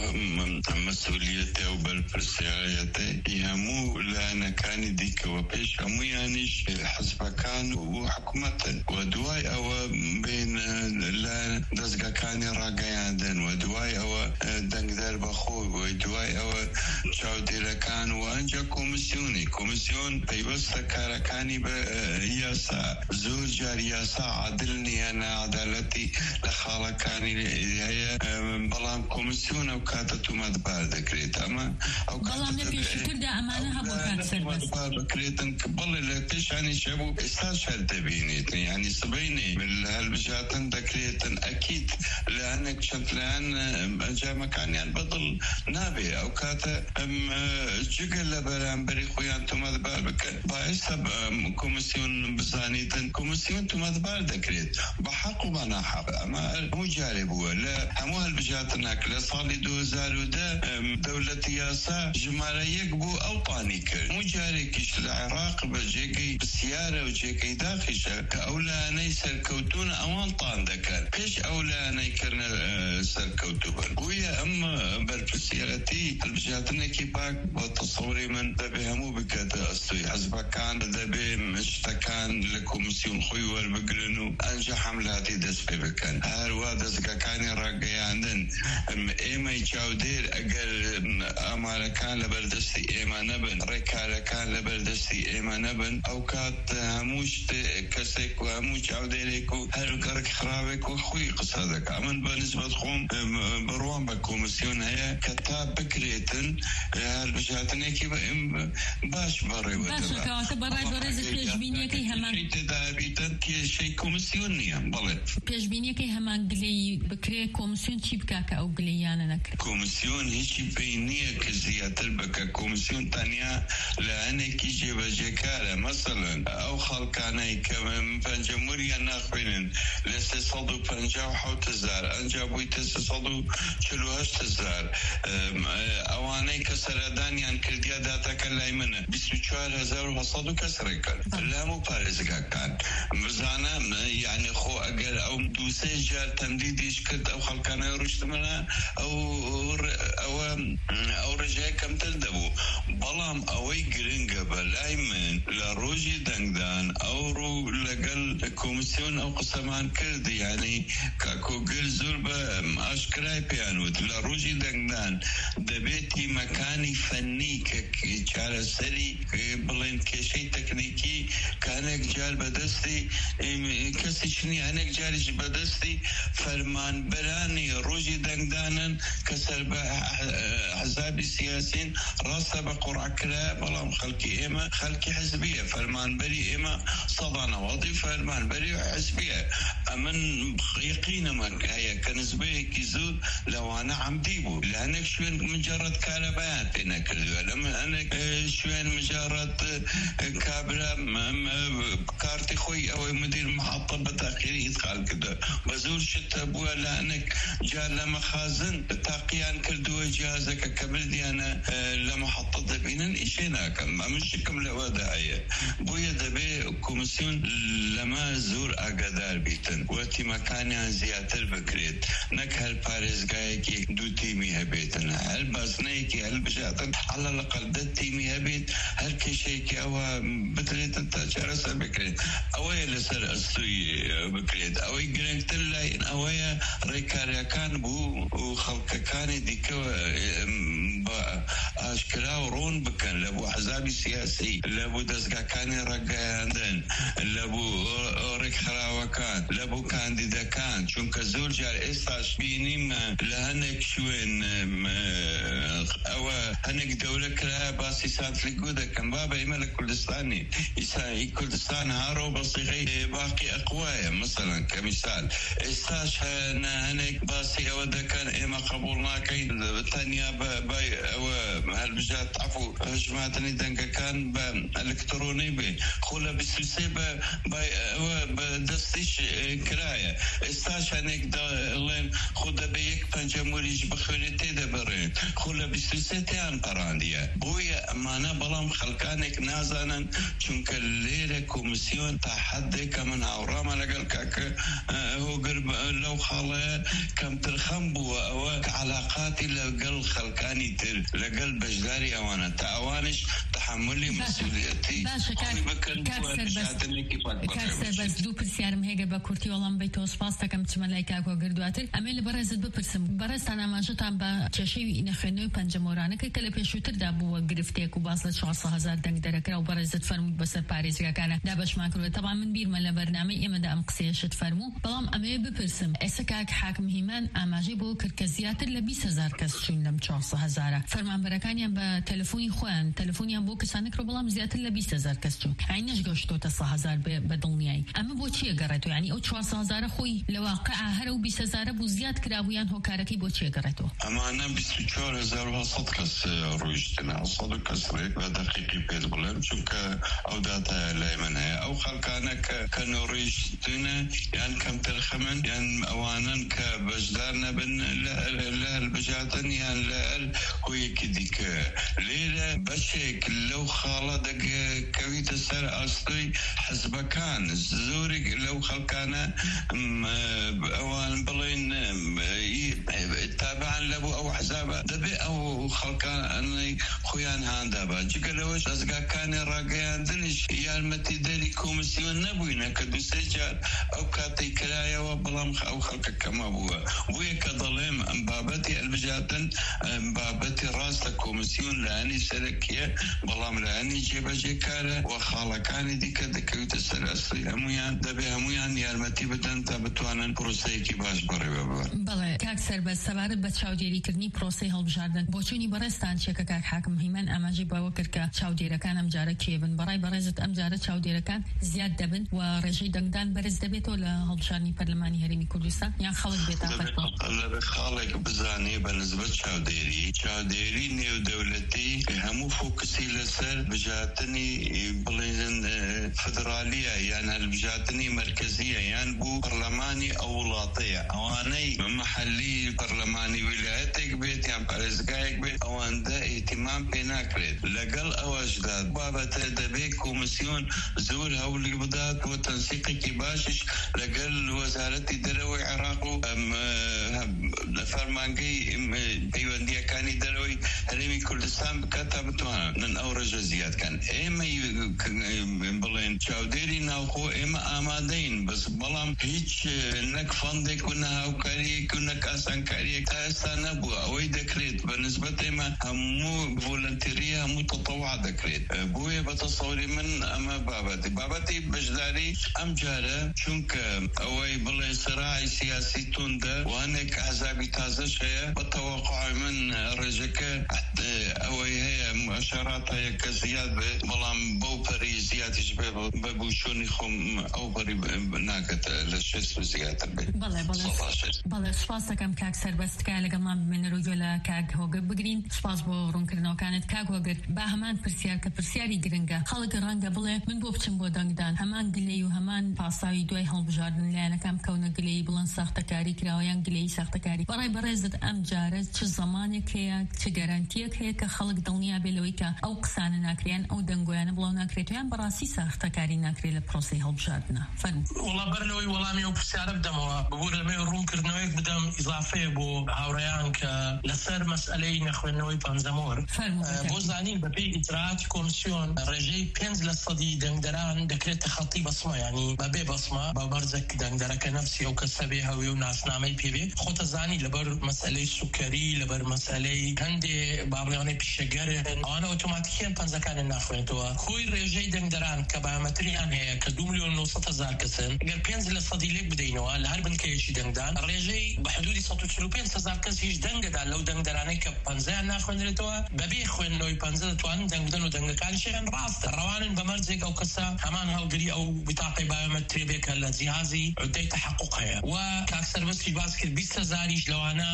مەسئولیەتە و بەرپرسیارەتی هەموو لایەنەکانی دیکەوە پێش هەموویانیش حزبەکان و حکوومەتن و دوای ئەوە بین لە دەستگاکانی ڕاگەیاندن و دوای ئەوە دەنگدەر بەخۆی و دوای ئەوە چاودێرەکان و ئەنجا کۆمیسیۆن پەیوەستە کارەکانی بە یاسا زۆر جار یاسا عادل نییە نەعەدالەتی لە خاڵەکانی هەیە بەڵام کۆمیسیۆن ئەو کاتە تومەتبار دەکرێت ئەمە ئەو بەڵام لە پێشتردا ئەمانە هەبوو کات سەربەز بکرێتن کە بەڵێ لە پێشانی شەبوو ئێستا شەر دەبینیت ینی سبەینێ لە هەڵبژاردن دەکرێتن ئەکید لە هەنێک چەند لایەن ئەنجامەکانیان بەدڵ نابێ ئەو کاتە جگە لە بەرامبەری خۆیان تومەتبار بکەن باعثە کۆمیسیۆن بزانیتن کۆمیسیۆن تومەتبار دەکرێت بە حەق و بە ناحەق. ئەمە هەموو جارێ بووە لە هەموو هەڵبژاردنێک لە ساڵی 2010 دەوڵەتی یاسا ژمارە 1 بوو ئەڵپانی کرد. هەموو جارێکیش لە عێراق بە جێگەی پرسیارە و جێگەی داخیشە کە ئەو لایەنەی سەرکەوتوون ئەوان تان دەکەن پێش ئەو لایەنەی کردنە سەرکەوتوو بن. گویا ئەم بەرپرسیارەتی هەڵبژاردنێکی پاک بۆ تەسەووری من دەبێ هەموو بکاتە ئەستۆی حزبەکان دەبێ شتەکان لە کۆمیسیۆن خۆی وەربگرن و ئەنجا حەملاتی دەست پێ بکەن. هەروە دەستگاکانی ڕاگەیاندن ئێمەی چاودێر ئەگەر ئامارەکان لە بەردەستی ئێمە نەبن ڕێکارەکان لە بەردەستی ئێمە نەبن ئەو کات هەموو کەسێک و هەموو چاودێرێک و هەر گەڕک خراوێک و خۆی قسە دەکا. من بە نسبەت خۆم بڕوان بە کۆمیسیۆن هەیە کە تا بکرێتن هەڵبژاردنێکی باش بەڕێوە باشەکەواتە بەڕای بەڕێزت پێشبینیەکەی هەمان تێدابیتن کێشەی کۆمیسیۆن نییە. بەڵێ پێشبینیەکەی هەمان گلەی بکرێ کۆمیسیۆن چی بکا کە ئەو گلەیانە نەکرێت؟ کۆمیسیۆن هیچی پێی نییە کە زیاتر بکە. کۆمیسیۆن تەنیا لە هەنێکی جێبەجێکارە مەسەڵەن ئەو خەڵکانەی کە پەنجەموریان ناخوێنن لە 357,000 ئەنجا بوویتە 348,000 ئەوانەی کە سەردانیان کردیا داتەکە لای منە 24,700 کەس ڕێکرد لە هەموو پارێزگاکان. بزانە یعنی خۆ ئەگەر ئەو دووسێ جار تەمدیدیش کرد ئەو خەڵکانەی ڕشتمەنە ئەو ڕێژەیە کەمتر دەبوو. بەڵام ئەوەی گرنگە بەلای من لە ڕۆژی دەنگدان ئەو ڕوو لەگەڵ کۆمیسیۆن ئەو قسەمان کرد یعنی کاکۆگر زۆر بە ئاشکرای پێیانوت لە ڕۆژی دەنگدان دەبێتی مەکانی فەنی کە چارەسەری بڵێن کێشەی تەکنیکی کانێک جار بەدەستی کەسی شنی هەنێک جاریش بەدەستی فەرمانبەرانی ڕۆژی دەنگدانن کە سەر بە حزابی سیاسین ڕاستە بە قوڕعکرا بەڵام خەڵکی ئێمە خەڵکی حزبیە فەرمانبەری ئێمە سەدانەوەڵی فەرمانبەری حزبیە. ئەمن یقینەمە هەیە کە نسبەیەکی زۆر لەوانە عەمدی بوو لە هەنێک شوێن مجرد کارەبایان پێ نەکردووە لە هەنێک شوێن مجرد کابرا کارتی خۆی ئەوەی مدیر محەطە بە تاقیری ئیدخال کردووە بە زۆر شتە بووە لە هەنێک جار لە مەخازن تاقییان کردووە جیازەکە کە بردیانە لە محەطە دەبینن ئیشێ ناکەم. ئەمن شکم لەوەدا هەیە بۆیە دەبێ کۆمیسیۆن لەمە زۆر ئاگادار بیتن و تیمەکانیان زیاتر بکرێت نەک هەر پارێزگایەکی دوو تیمی هەبێتن هەر بەزنەیەکی هەلبژاتن على الأقل تیمی هەبێت هەر کێشەیەکی ئەوە بدرێتن تا چارەسەر بکرێت ئەوەیە لەسەر ئەستوی بکرێت ئەوەی گرنگتر لایەن ئەوەیە ڕێکاریەکان بوو و خەڵکەکانی دیکەوە ئاشکرا و ڕۆن بکەن لە بۆ حەزابی سیاسی لە بۆ دەستگاکانی ڕەگەیاندن لە بۆ ڕێکخراوەکان لە بۆ کاندیدەکان چونکە زۆر جار ئێستاش بینیم لە هەنێک شوێن ئەوە هەنێک دەورە کرایە باسی سانتلیگۆ دەکەن بابە ئێمە لە کوردستانی ئیسایی کوردستان هارۆ بەسیغەی باقی ئەقوایە مثلا کەمیسال ئێستاش هەنێک باسی ئەوە دەکەن ئێمە قبول ناکەین تەنیا ئەوە هەلبژات عفو هەژماتنی دەنگەکان بە ئەلکترۆنی بێ خۆ لە 23 ئەوە بە دەستیش کرایە ئێستاش هەنێک دەڵێن خۆ دەبێ یەک پەنجەموریش بخوێنێت تێدەبڕێن خۆ لە 23 تیان پەڕاندیە بۆیە ئەمانە بەڵام خەڵکانێک نازانن چونکە لێرە کۆمیسیۆن تا حەدێکە من هاوڕامە لەگەڵ کاکە هۆگر لەو خاڵەیە کەمتر خەم بووە ئەوە کە عەلاقاتی لەگەڵ خەڵکانی تر لەگەڵ بەشداری ئەوانە تا ئەوانش تحملی مەسئولیەتی بکەن بەس دوو پرسیارم هەیە بە کورتی وەڵام بیتەوە سپاس دەکەم چمە لای کاکۆ گردوواتر ئەمێ لە بەڕێزت بپرسم بەڕێستان ئاماژەتان بە کێشەی نەخوێندنەوەی پەنجەمۆرانەکە کە لە پێشووتردا بووە گرفتێک و باس لە 400,000 دەنگ دەرەکرا و بەڕێزت فەرمووت بەسەر پارێزگاکانە دابەشمان کردووە تەبان من بیرمە لە بەرنامەی ئێمەدا ئەم قسەیەشت فەرموو بەڵام ئەمەیە بپرسم ئێستا کاک حاکم هیمان ئاماژەی بۆ کرد کە زیاتر لە 20,000 کەس چوون لەم 400,000 فەرمانبەرەکانیان بە تەلەفۆنی تەلەفۆنیان بۆ کەسانە کرد بەڵام زیاتر لە 20,000 کەس چوون عینەش گەشتۆتە 100,000 بە دڵنیایی ئەمە بۆچیە گەڕێتەوە یعنی ئەو 400,000 خۆی لە واقعا هەر ئەو 20,000 بوو زیاد کرابوویان هۆکارەکەی بۆچیە گەڕێتەوە ئەمانە 24,700 کەس ڕۆیشتنە 100 کەس ڕێک بە دەقیقی پێت بڵێم چونکە ئەو داتایە لای من هەیە ئەو خەڵکانە کە نۆڕۆیشتنە یان کەمتر خەمن یان ئەوانن کە بەشدار نەبن لە هەلبژاتن یان لە هۆیەکی دیکە لێرە بەشێک لەو خاڵە دەکەویتە سەر ئاستۆی حەزبەکان زۆرێک لەو خەڵکانە ئەوان بڵێن تابعان لە بۆ ئەو حەزابە دەبێ ئەو خەڵکانەی خۆیان هاندابە جگەلەوەش دەستگاکانی ڕاگەیاندنیش یارمەتی دەری کۆمیسیۆن نەبووینە کە دووسێ جار ئەو کاتەی کرایەوە بەڵام ئەو خەڵکە کەمە بووە بوویە کە دەڵێم ئەم بابەتی هەلبژاتن بابەتی ڕاستە کۆمیسیۆن لایەنی سەرەکیە بەڵام لایەنی جێبەجێکارە و خاڵەکانی دیکە دەکەوێتە سەر ئەسڵی هەمویان دەبێ هەمویان یارمەتی بدەن تا بتوانن پرۆسەیەکی باش بەڕێوە ببەن بەڵێ کاک سەربەز سەبارەت بە چاودێریکردنی پرۆسەی هەڵبژاردن بۆچوونی بەڕێستان چێکە کاک حاکم هیمان ئاماژەی بەوە کرد کە چاودێرەکان ئەم جارە کێبن بەڕای بەڕێزت ئەم جارە چاودێرەکان زیاد دەبن و ڕێژەی دەنگدان بەرز دەبێتەوە لە هەڵبژاردنی پەرلەمانی هەرێمی کوردستان یان خەڵک بێت لە خاڵێک بزانێ بە نسبەت چاودێری نێودەوڵەتی هەموو فۆکسی لەسەر بژاتنی بڵێن فدرالیە یان هەلبژاتنی مرکزیە یان بوو پەرلەمانی ئەو وڵاتەیە ئەوانەی محلی پەرلەمانی ویلایەتێک بێت یان پارێزگایەک بێت ئەوەندە ئیتیمام پێ ناکرێت لەگەڵ ئەوەشدا بابەتە دەبێت کۆمیسیۆن زۆر هەوڵی بدات بۆ تەنسیقێکی باشش لەگەڵ وەزارەتی دەرەوەی عێراق و فەرمانگەی پەیوەندیەکانی دەرەوەی هەرێمی کوردستان بکات تا بتوانن من ئەو ڕێژە زیادکەن ئێمە بڵێن چاودێری ناوخۆ ئێمە ئامادەین بەس بەڵام هیچ نەک فەندێک و نەهاوکاریەک و نەک ئاسانکاریەک تا ئێستا نەبووە ئەوەی دەکرێت بە نسبەت ئێمە هەموو ڤۆلەنتێریە هەموو تەتەوع دەکرێت بۆیە بە تەسەوری من ئەمە بابەتی بەشداری ئەم جارە چونکە ئەوەی بڵێ سەرای سیاسی توندە وانێک ئەحزابی تازەش هەیە بە تەوەقوعی من ڕێژەکە ئەوەی هەیە مؤشرات هەیە کە زیاد بێت بەڵام بەو پەری زیاتیش بێ بە بوشۆنی خۆم ئەو پەری ناکەتە لە 6 زیاتر بێت بەڵێ سوپاس دەکەم کاک سەربەستکە لەگەڵمان بمێنە ڕووگە لە کاک هۆگر بگرین سوپاس بۆ ڕوونکردنەوەکانت کاک هۆگر با هەمان پرسیار کە پرسیاری گرنگە خەڵک ڕەنگە بڵێ من بۆ بچم بۆ دەنگدان هەمان گلەی و هەمان پاساوی دوای هەڵبژاردن لایەنەکان بکەم ئەکەونە گلەی بڵند ساختەکاری کراوەیان گلەی ساختەکاری بەڕێزت ئەم جارە چ زمانێک هەیە چ گەرانتیەک هەیە کە خەڵک دڵنیا بێلەوەی کە ئەو قسانە ناکرێن ئەو دەنگۆیانە بڵاو ناکرێتیان بەڕاستی ساختەکاری ناکرێت لە پرۆسەی هەڵبژاردنە فەرموو وڵا بەرلەوەی وەڵامی ئەو پرسیارە بدەمەوە ببوو لەمێ ڕوونکردنەوەیەک بدەم ئیضافەیە بۆ هاوڕێیان کە لەسەر مەسئلەی نەخوێندنەوەی پەنجەمۆر بۆ زانین بەپێی ئیجراعاتی کۆمسیۆن ڕێژەی 5% دەنگدەران دەکرێتە خەڵتی بەسمە ینی بەبێ بەسمە بە بەرزێک دەنگدەرەکە نەفسی ئەو کەسە بێ هەوی و ناسنامەی پێبێ خۆتە زانی لەبەر مەسئلەی سوکەری لەبەر مەسئلەی هەندێ باڵیانەی پیشەگەرن ئەوانە ئۆتۆماتیکیان پەنجەکانیان ناخوێنێتەوە خۆی ڕێژەی دەنگدەران کە بایۆمەتریان هەیە کە 2,900,000 کەسن ئەگەر 5% لێک بدەینەوە لە هەر بنکەیەکی دەنگدان ڕێژەی بە حدودی 145,000 کەس هیچ دەنگەدا لەو دەنگدەرانەی کە پەنجەیان ناخوێنرێتەوە بەبێ خوێندنەوەی پەنجە دەتوانن دەنگ بدەن و دەنگەکانیشیان ڕاستە ڕەوانن بە مەرجێک ئەو کەسە هەمان هەڵگری ئەو بتاقەی بایۆمەتری بێ کە لە جیهازی عودەی تەحقق هەیە و کاک سەربەستی باس کرد 20,000 لەوانە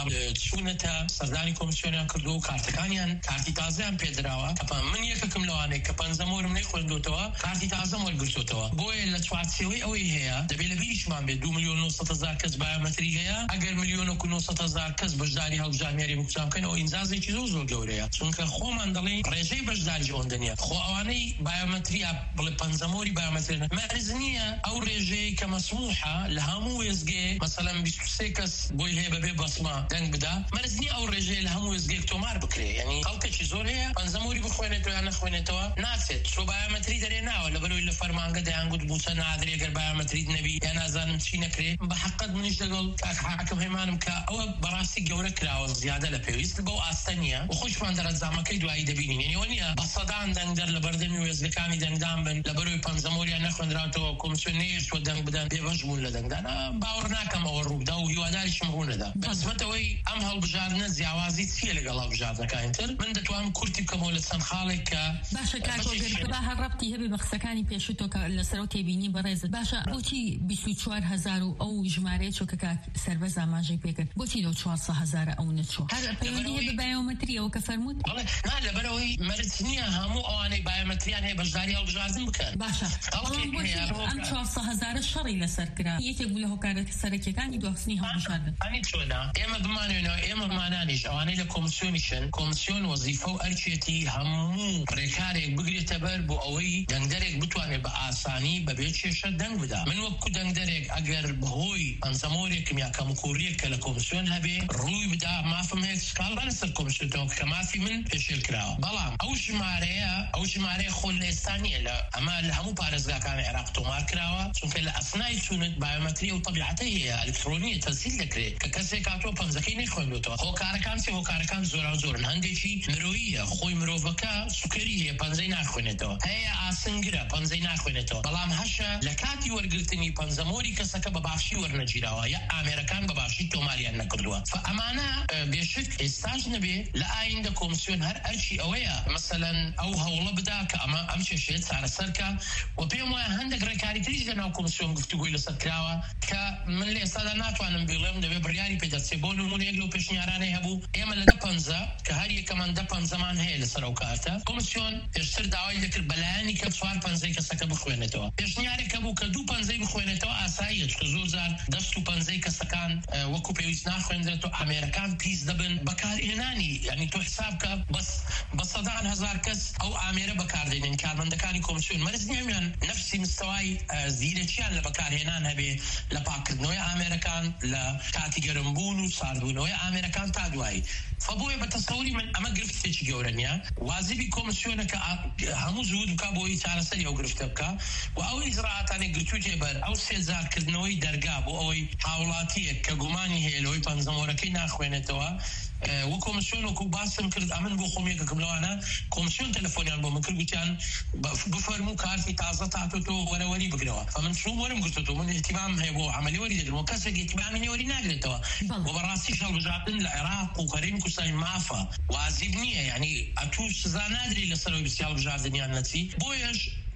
چوونەتە سەردانی کۆمسیۆنیان کردو و کارتەکانیان کارتی تازەیان پێدراوە کە من یەکەکەم لەوانەیە کە پەنجەمۆرم نەیخوێندوتەوە کارتی تازەم وەرگرتوتەوە بۆیە لە چوارچێوەی ئەوەی هەیە دەبێت لە بیریشمان بێت 2,900,000 کەس بایۆمەتری هەیە ئەگەر 1,900,000 کەس بەشداری هەڵبژاردنیاری بکوسام بکەن ئەو ئینجازێکی زۆر گەورەیە چونکە خۆمان دەڵێن ڕێژەی بەشداری ئەوەندەنیە خۆ ئەوانەی بایۆمەتریە بڵێ پەنجەمۆری بایۆمەتری مەرز نییە ئەو ڕێژەی کە مەسموحە لە هەموو وێزگێ مەسەلەن 23 کەس بۆی هەیە بەبێ بەسمە دەنگ بدا مەرز نییە ئەو ڕێژەیە لە هەموو وێزگێک تۆمار بکرێ یعنی خەڵکێکی زۆر هەیە پەنجەمۆری بخوێنێتەوە یان نەخوێنێتەوە ناچێت چۆ بایۆمەتری دەرێ ناوە لەبەرەوەی لە فەرمانگە دەیانگوت بوسە نادرێ گەر بایۆمەتریت نەبی یا نازانم چی نەکرێ بە حەقەت منیش لەگەڵ کاک حاکم هەیمانم کە ئەوە بەڕاستی گەورە کراوە زیادە لە پێویست بەو ئاستە نییە و خۆشمان دەرەنجامەکەی دوایی دەبینین یعنی ئەوە نییە بە سەدان دەنگدەر لە بەردەمی وێزگەکانی دەنگدان بن لەبەرەوەی پەنجەمۆریان نەخوێنراوەتەوە کۆمسیۆن نەیشتووە دەنگ بدەن بێبەش بوون لە دەنگدان باوەڕ ناکەم ئەوە ڕوودا و هیواداریشم ڕوو نەدا بەسمەتەوەی ئەم هەڵبژاردنە جیاوازی چییە لەگەڵ هەڵبژاردنەکانی تر من دەتوانم کورتی بکەمەوە لە چەند خاڵێک کە باشە کاکۆگەر با هەڕەبتی هەبێ بە قسەکانی پێشوتۆ کە لەسەرەوە تێبینی بەڕێزت باشە بۆچی 24,000 و ئەو ژمارەیە چۆ کە کاک سەربەز ئاماژەی پێکرد بۆچی لەو 400,000 ئەو نەچوە هەر پەیوەندی هەیە بە بایۆمەتریەوە کە فەرمووت نا لەبەرەوەی مەرج نییە هەموو ئەوانەی بایۆمەتریان هەیە بەشداری هەڵبژاردن بکەن باشە ئەم 400,000 شەڕی لەسەر کرا یەکێک بوو لە هۆکارە سەرەکیەکانی دواخستنی هەڵبژاردن ئەنی چۆنا ئێمە بمانوێنەوە ئێمە مانانیش ئەوانەی لە کۆمسیۆنیشن کۆمسیۆن وەزیفە و ئەرچێتی هەموو ڕێکارێک بگرێتە بەر بۆ ئەوەی دەنگدەرێک بتوانێت بە ئاسانی بەبێ کێشە دەنگ بدا من وەکو دەنگدەرێک ئەگەر بەهۆی پەنجەمۆرێکم یا کەمکوڕیەک کە لە کۆمسیۆن هەبێ ڕووی بدا مافم هەیە سکاڵ لەسەر کۆمسیۆنەوە کە مافی من پێشێل کراوە بەڵام ئەو ژمارەیە خۆ لە ئێستا نییە لە ئەمە لە هەموو پارێزگاکانی عێراق تۆمار کراوە چونکە لە ئەسنای چوونت بایۆمەتری و طبیعەتە هەیە ئەلکترۆنیە تەسهیل دەکرێت کە کەسێک هاتووە پەنجەکەی نەیخوێندوتەوە هۆکارەکان زۆران هەندێکی مرۆییە خۆی مرۆڤەکە سوکەری هەیە پەنجەی ناخوێنێتەوە هەیە ئاسنگرە پەنجەی ناخوێنێتەوە بەڵام هەشە لە کاتی وەرگرتنی پەنجەمۆری کەسەکە بە باشی وەرنەگیراوە یا ئامێرەکان بە باشی تۆماریان نەکردووە ئەمانە بێشک ئێستاش نەبێ لە ئایندە کۆمسیۆن هەر ئەرچی ئەوەیە مەسەلەن ئەو هەوڵە بدا کە ئەم کێشەیە چارەسەرکە و پێم وایە هەندێک ڕێکاری تریش لەناو کۆمسیۆن گفتوگۆی لەسەر کراوە کە من لە ئێستادا ناتوانم بڵێم دەبێت بڕیاری پێدەچێت بۆ نمونەیەک لەو پێشنیارانەی هەبوو ئێمە لە 10 کە هەر یەکەمان 10 هەیە لەسەر ئەو کارتە کۆمسیۆن پێشتر داوای دەکرد بەلایانی کە 4 کەسەکە بخوێنێتەوە پێشنیارێک هەبوو کە 2 بخوێنێتەوە ئاساییە چکە زۆر جار 10 کەسەکان وەکو پێویست ناخوێنرێتەوە ئامێرەکان پیس دەبن بەکارهێنانی یعنی تۆ حساب کە بە 100,000 کەس ئەو ئامێرە بەکاردێنن کارمەندەکانی کۆمسیۆن مەرج نیەمیان نفسی مستەوای زیرەکیان لە بەکارهێنان هەبێ لە پاکردنەوەی ئامێرەکان لە کاتی گەرمبوون و ساردبوونەوەی ئامێرەکان تا دوایی فبۆیە بە تەسەوری من ئەمە گرفتێکی گەورە نیە واجبی کۆمسیۆنە کە هەموو زوود بکە بۆی چارەسەری ئەو گرفتە بکە و ئەو ئیجراعاتانێک گرتووتێ بەر ئەو سێزارکردنەوەی دەرگا بۆ ئەوەی هاوڵاتیەک کە گومانی هەیە لەوەی پەنجەمۆرەکەی ناخوێنێتەوە و کۆمسیۆن وەکو باسم کرد ئەمن بۆ خۆمیەکەکەم لەوانە کۆمسیۆن تەلەفۆنیان بۆ من کرد گوتیان بفەرموو کارتی تازە تاتۆ وەرەوەری بگرەوە فمن چوو وەرم گرتووە من احتیمام هەیە بۆ عملی وەری دەگرم و کەسێک احتیمامی نێوەری ناگرێتەوە و بەڕاستی هەڵبژاردن لە عێراق و هەرێمی کوردستانی مافە واجب نییە یعنی ئەتوو سزا نادرێت لەسەرەوەی هەڵبژاردنیان نەچی بۆیەش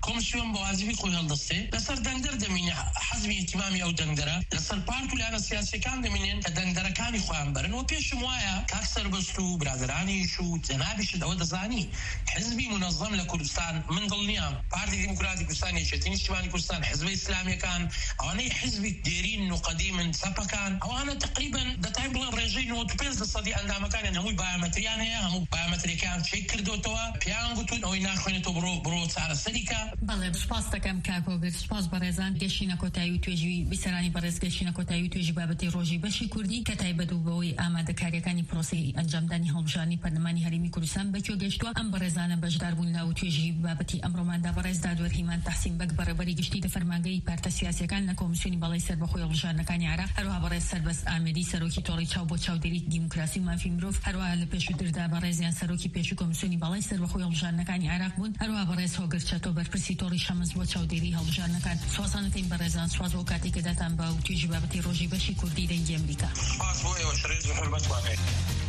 كومسيون بوازبي خوي هالدستي لسر دندر دمين حزبي اهتمامي او دندره لسر بارتو لأنا سياسي كان دمين كدندره كان يخوان برن وبيش موايا كاكسر بستو برادراني شو تنابش داود زاني حزبي منظم لكردستان من ضمنها بارتي ديمقراطي كردستان يشتين اجتماعي كردستان حزبي اسلامي كان او انا حزبي ديرين انه قديما سابا كان او انا تقريبا دتايم بلا رجين وتبيز الصدي عندما كان انه مو بايومتريان هي هم بايومتري كان شكر دوتوا بيانغوتون او يناخونتو برو على السريكا بله سپاس دکم کاکو سپاس برزان گشینا کوتای توجی بسرانی برز گشینا کوتای توجی بابتی روزی بشی کردی کتای بدو بوی آماده کاریکانی پروسی انجام دانی هلبجارنی پارلمانی هریمی کردستان بچو گشتو ام برزان بجدار بون لاو توجی بابتی امرومان دا برز دادور هیمان تحسین بک برابری گشتی د فرمانگی پارت سیاسی کان نکومسیونی بالای سر بخوی هلبجارنکانی عراق هروها برز سربست آمدی سروکی توری چاو بو چاو دری دیموکراسی منفی مروف هروها لپشو دردا برزیان سروکی پیشو کمیسیونی بالای سر بخوی هلبجارنکانی عراق بون هروها برز هوگرچاتو برپرسی توری شمس بو چاو دری هلبجارنکان سواسانتین برزان سواز وکاتی که داتن با توجی بابتی روزی بشی کردی دنگ امریکا سپاس بو و شریز و حرمت واقعی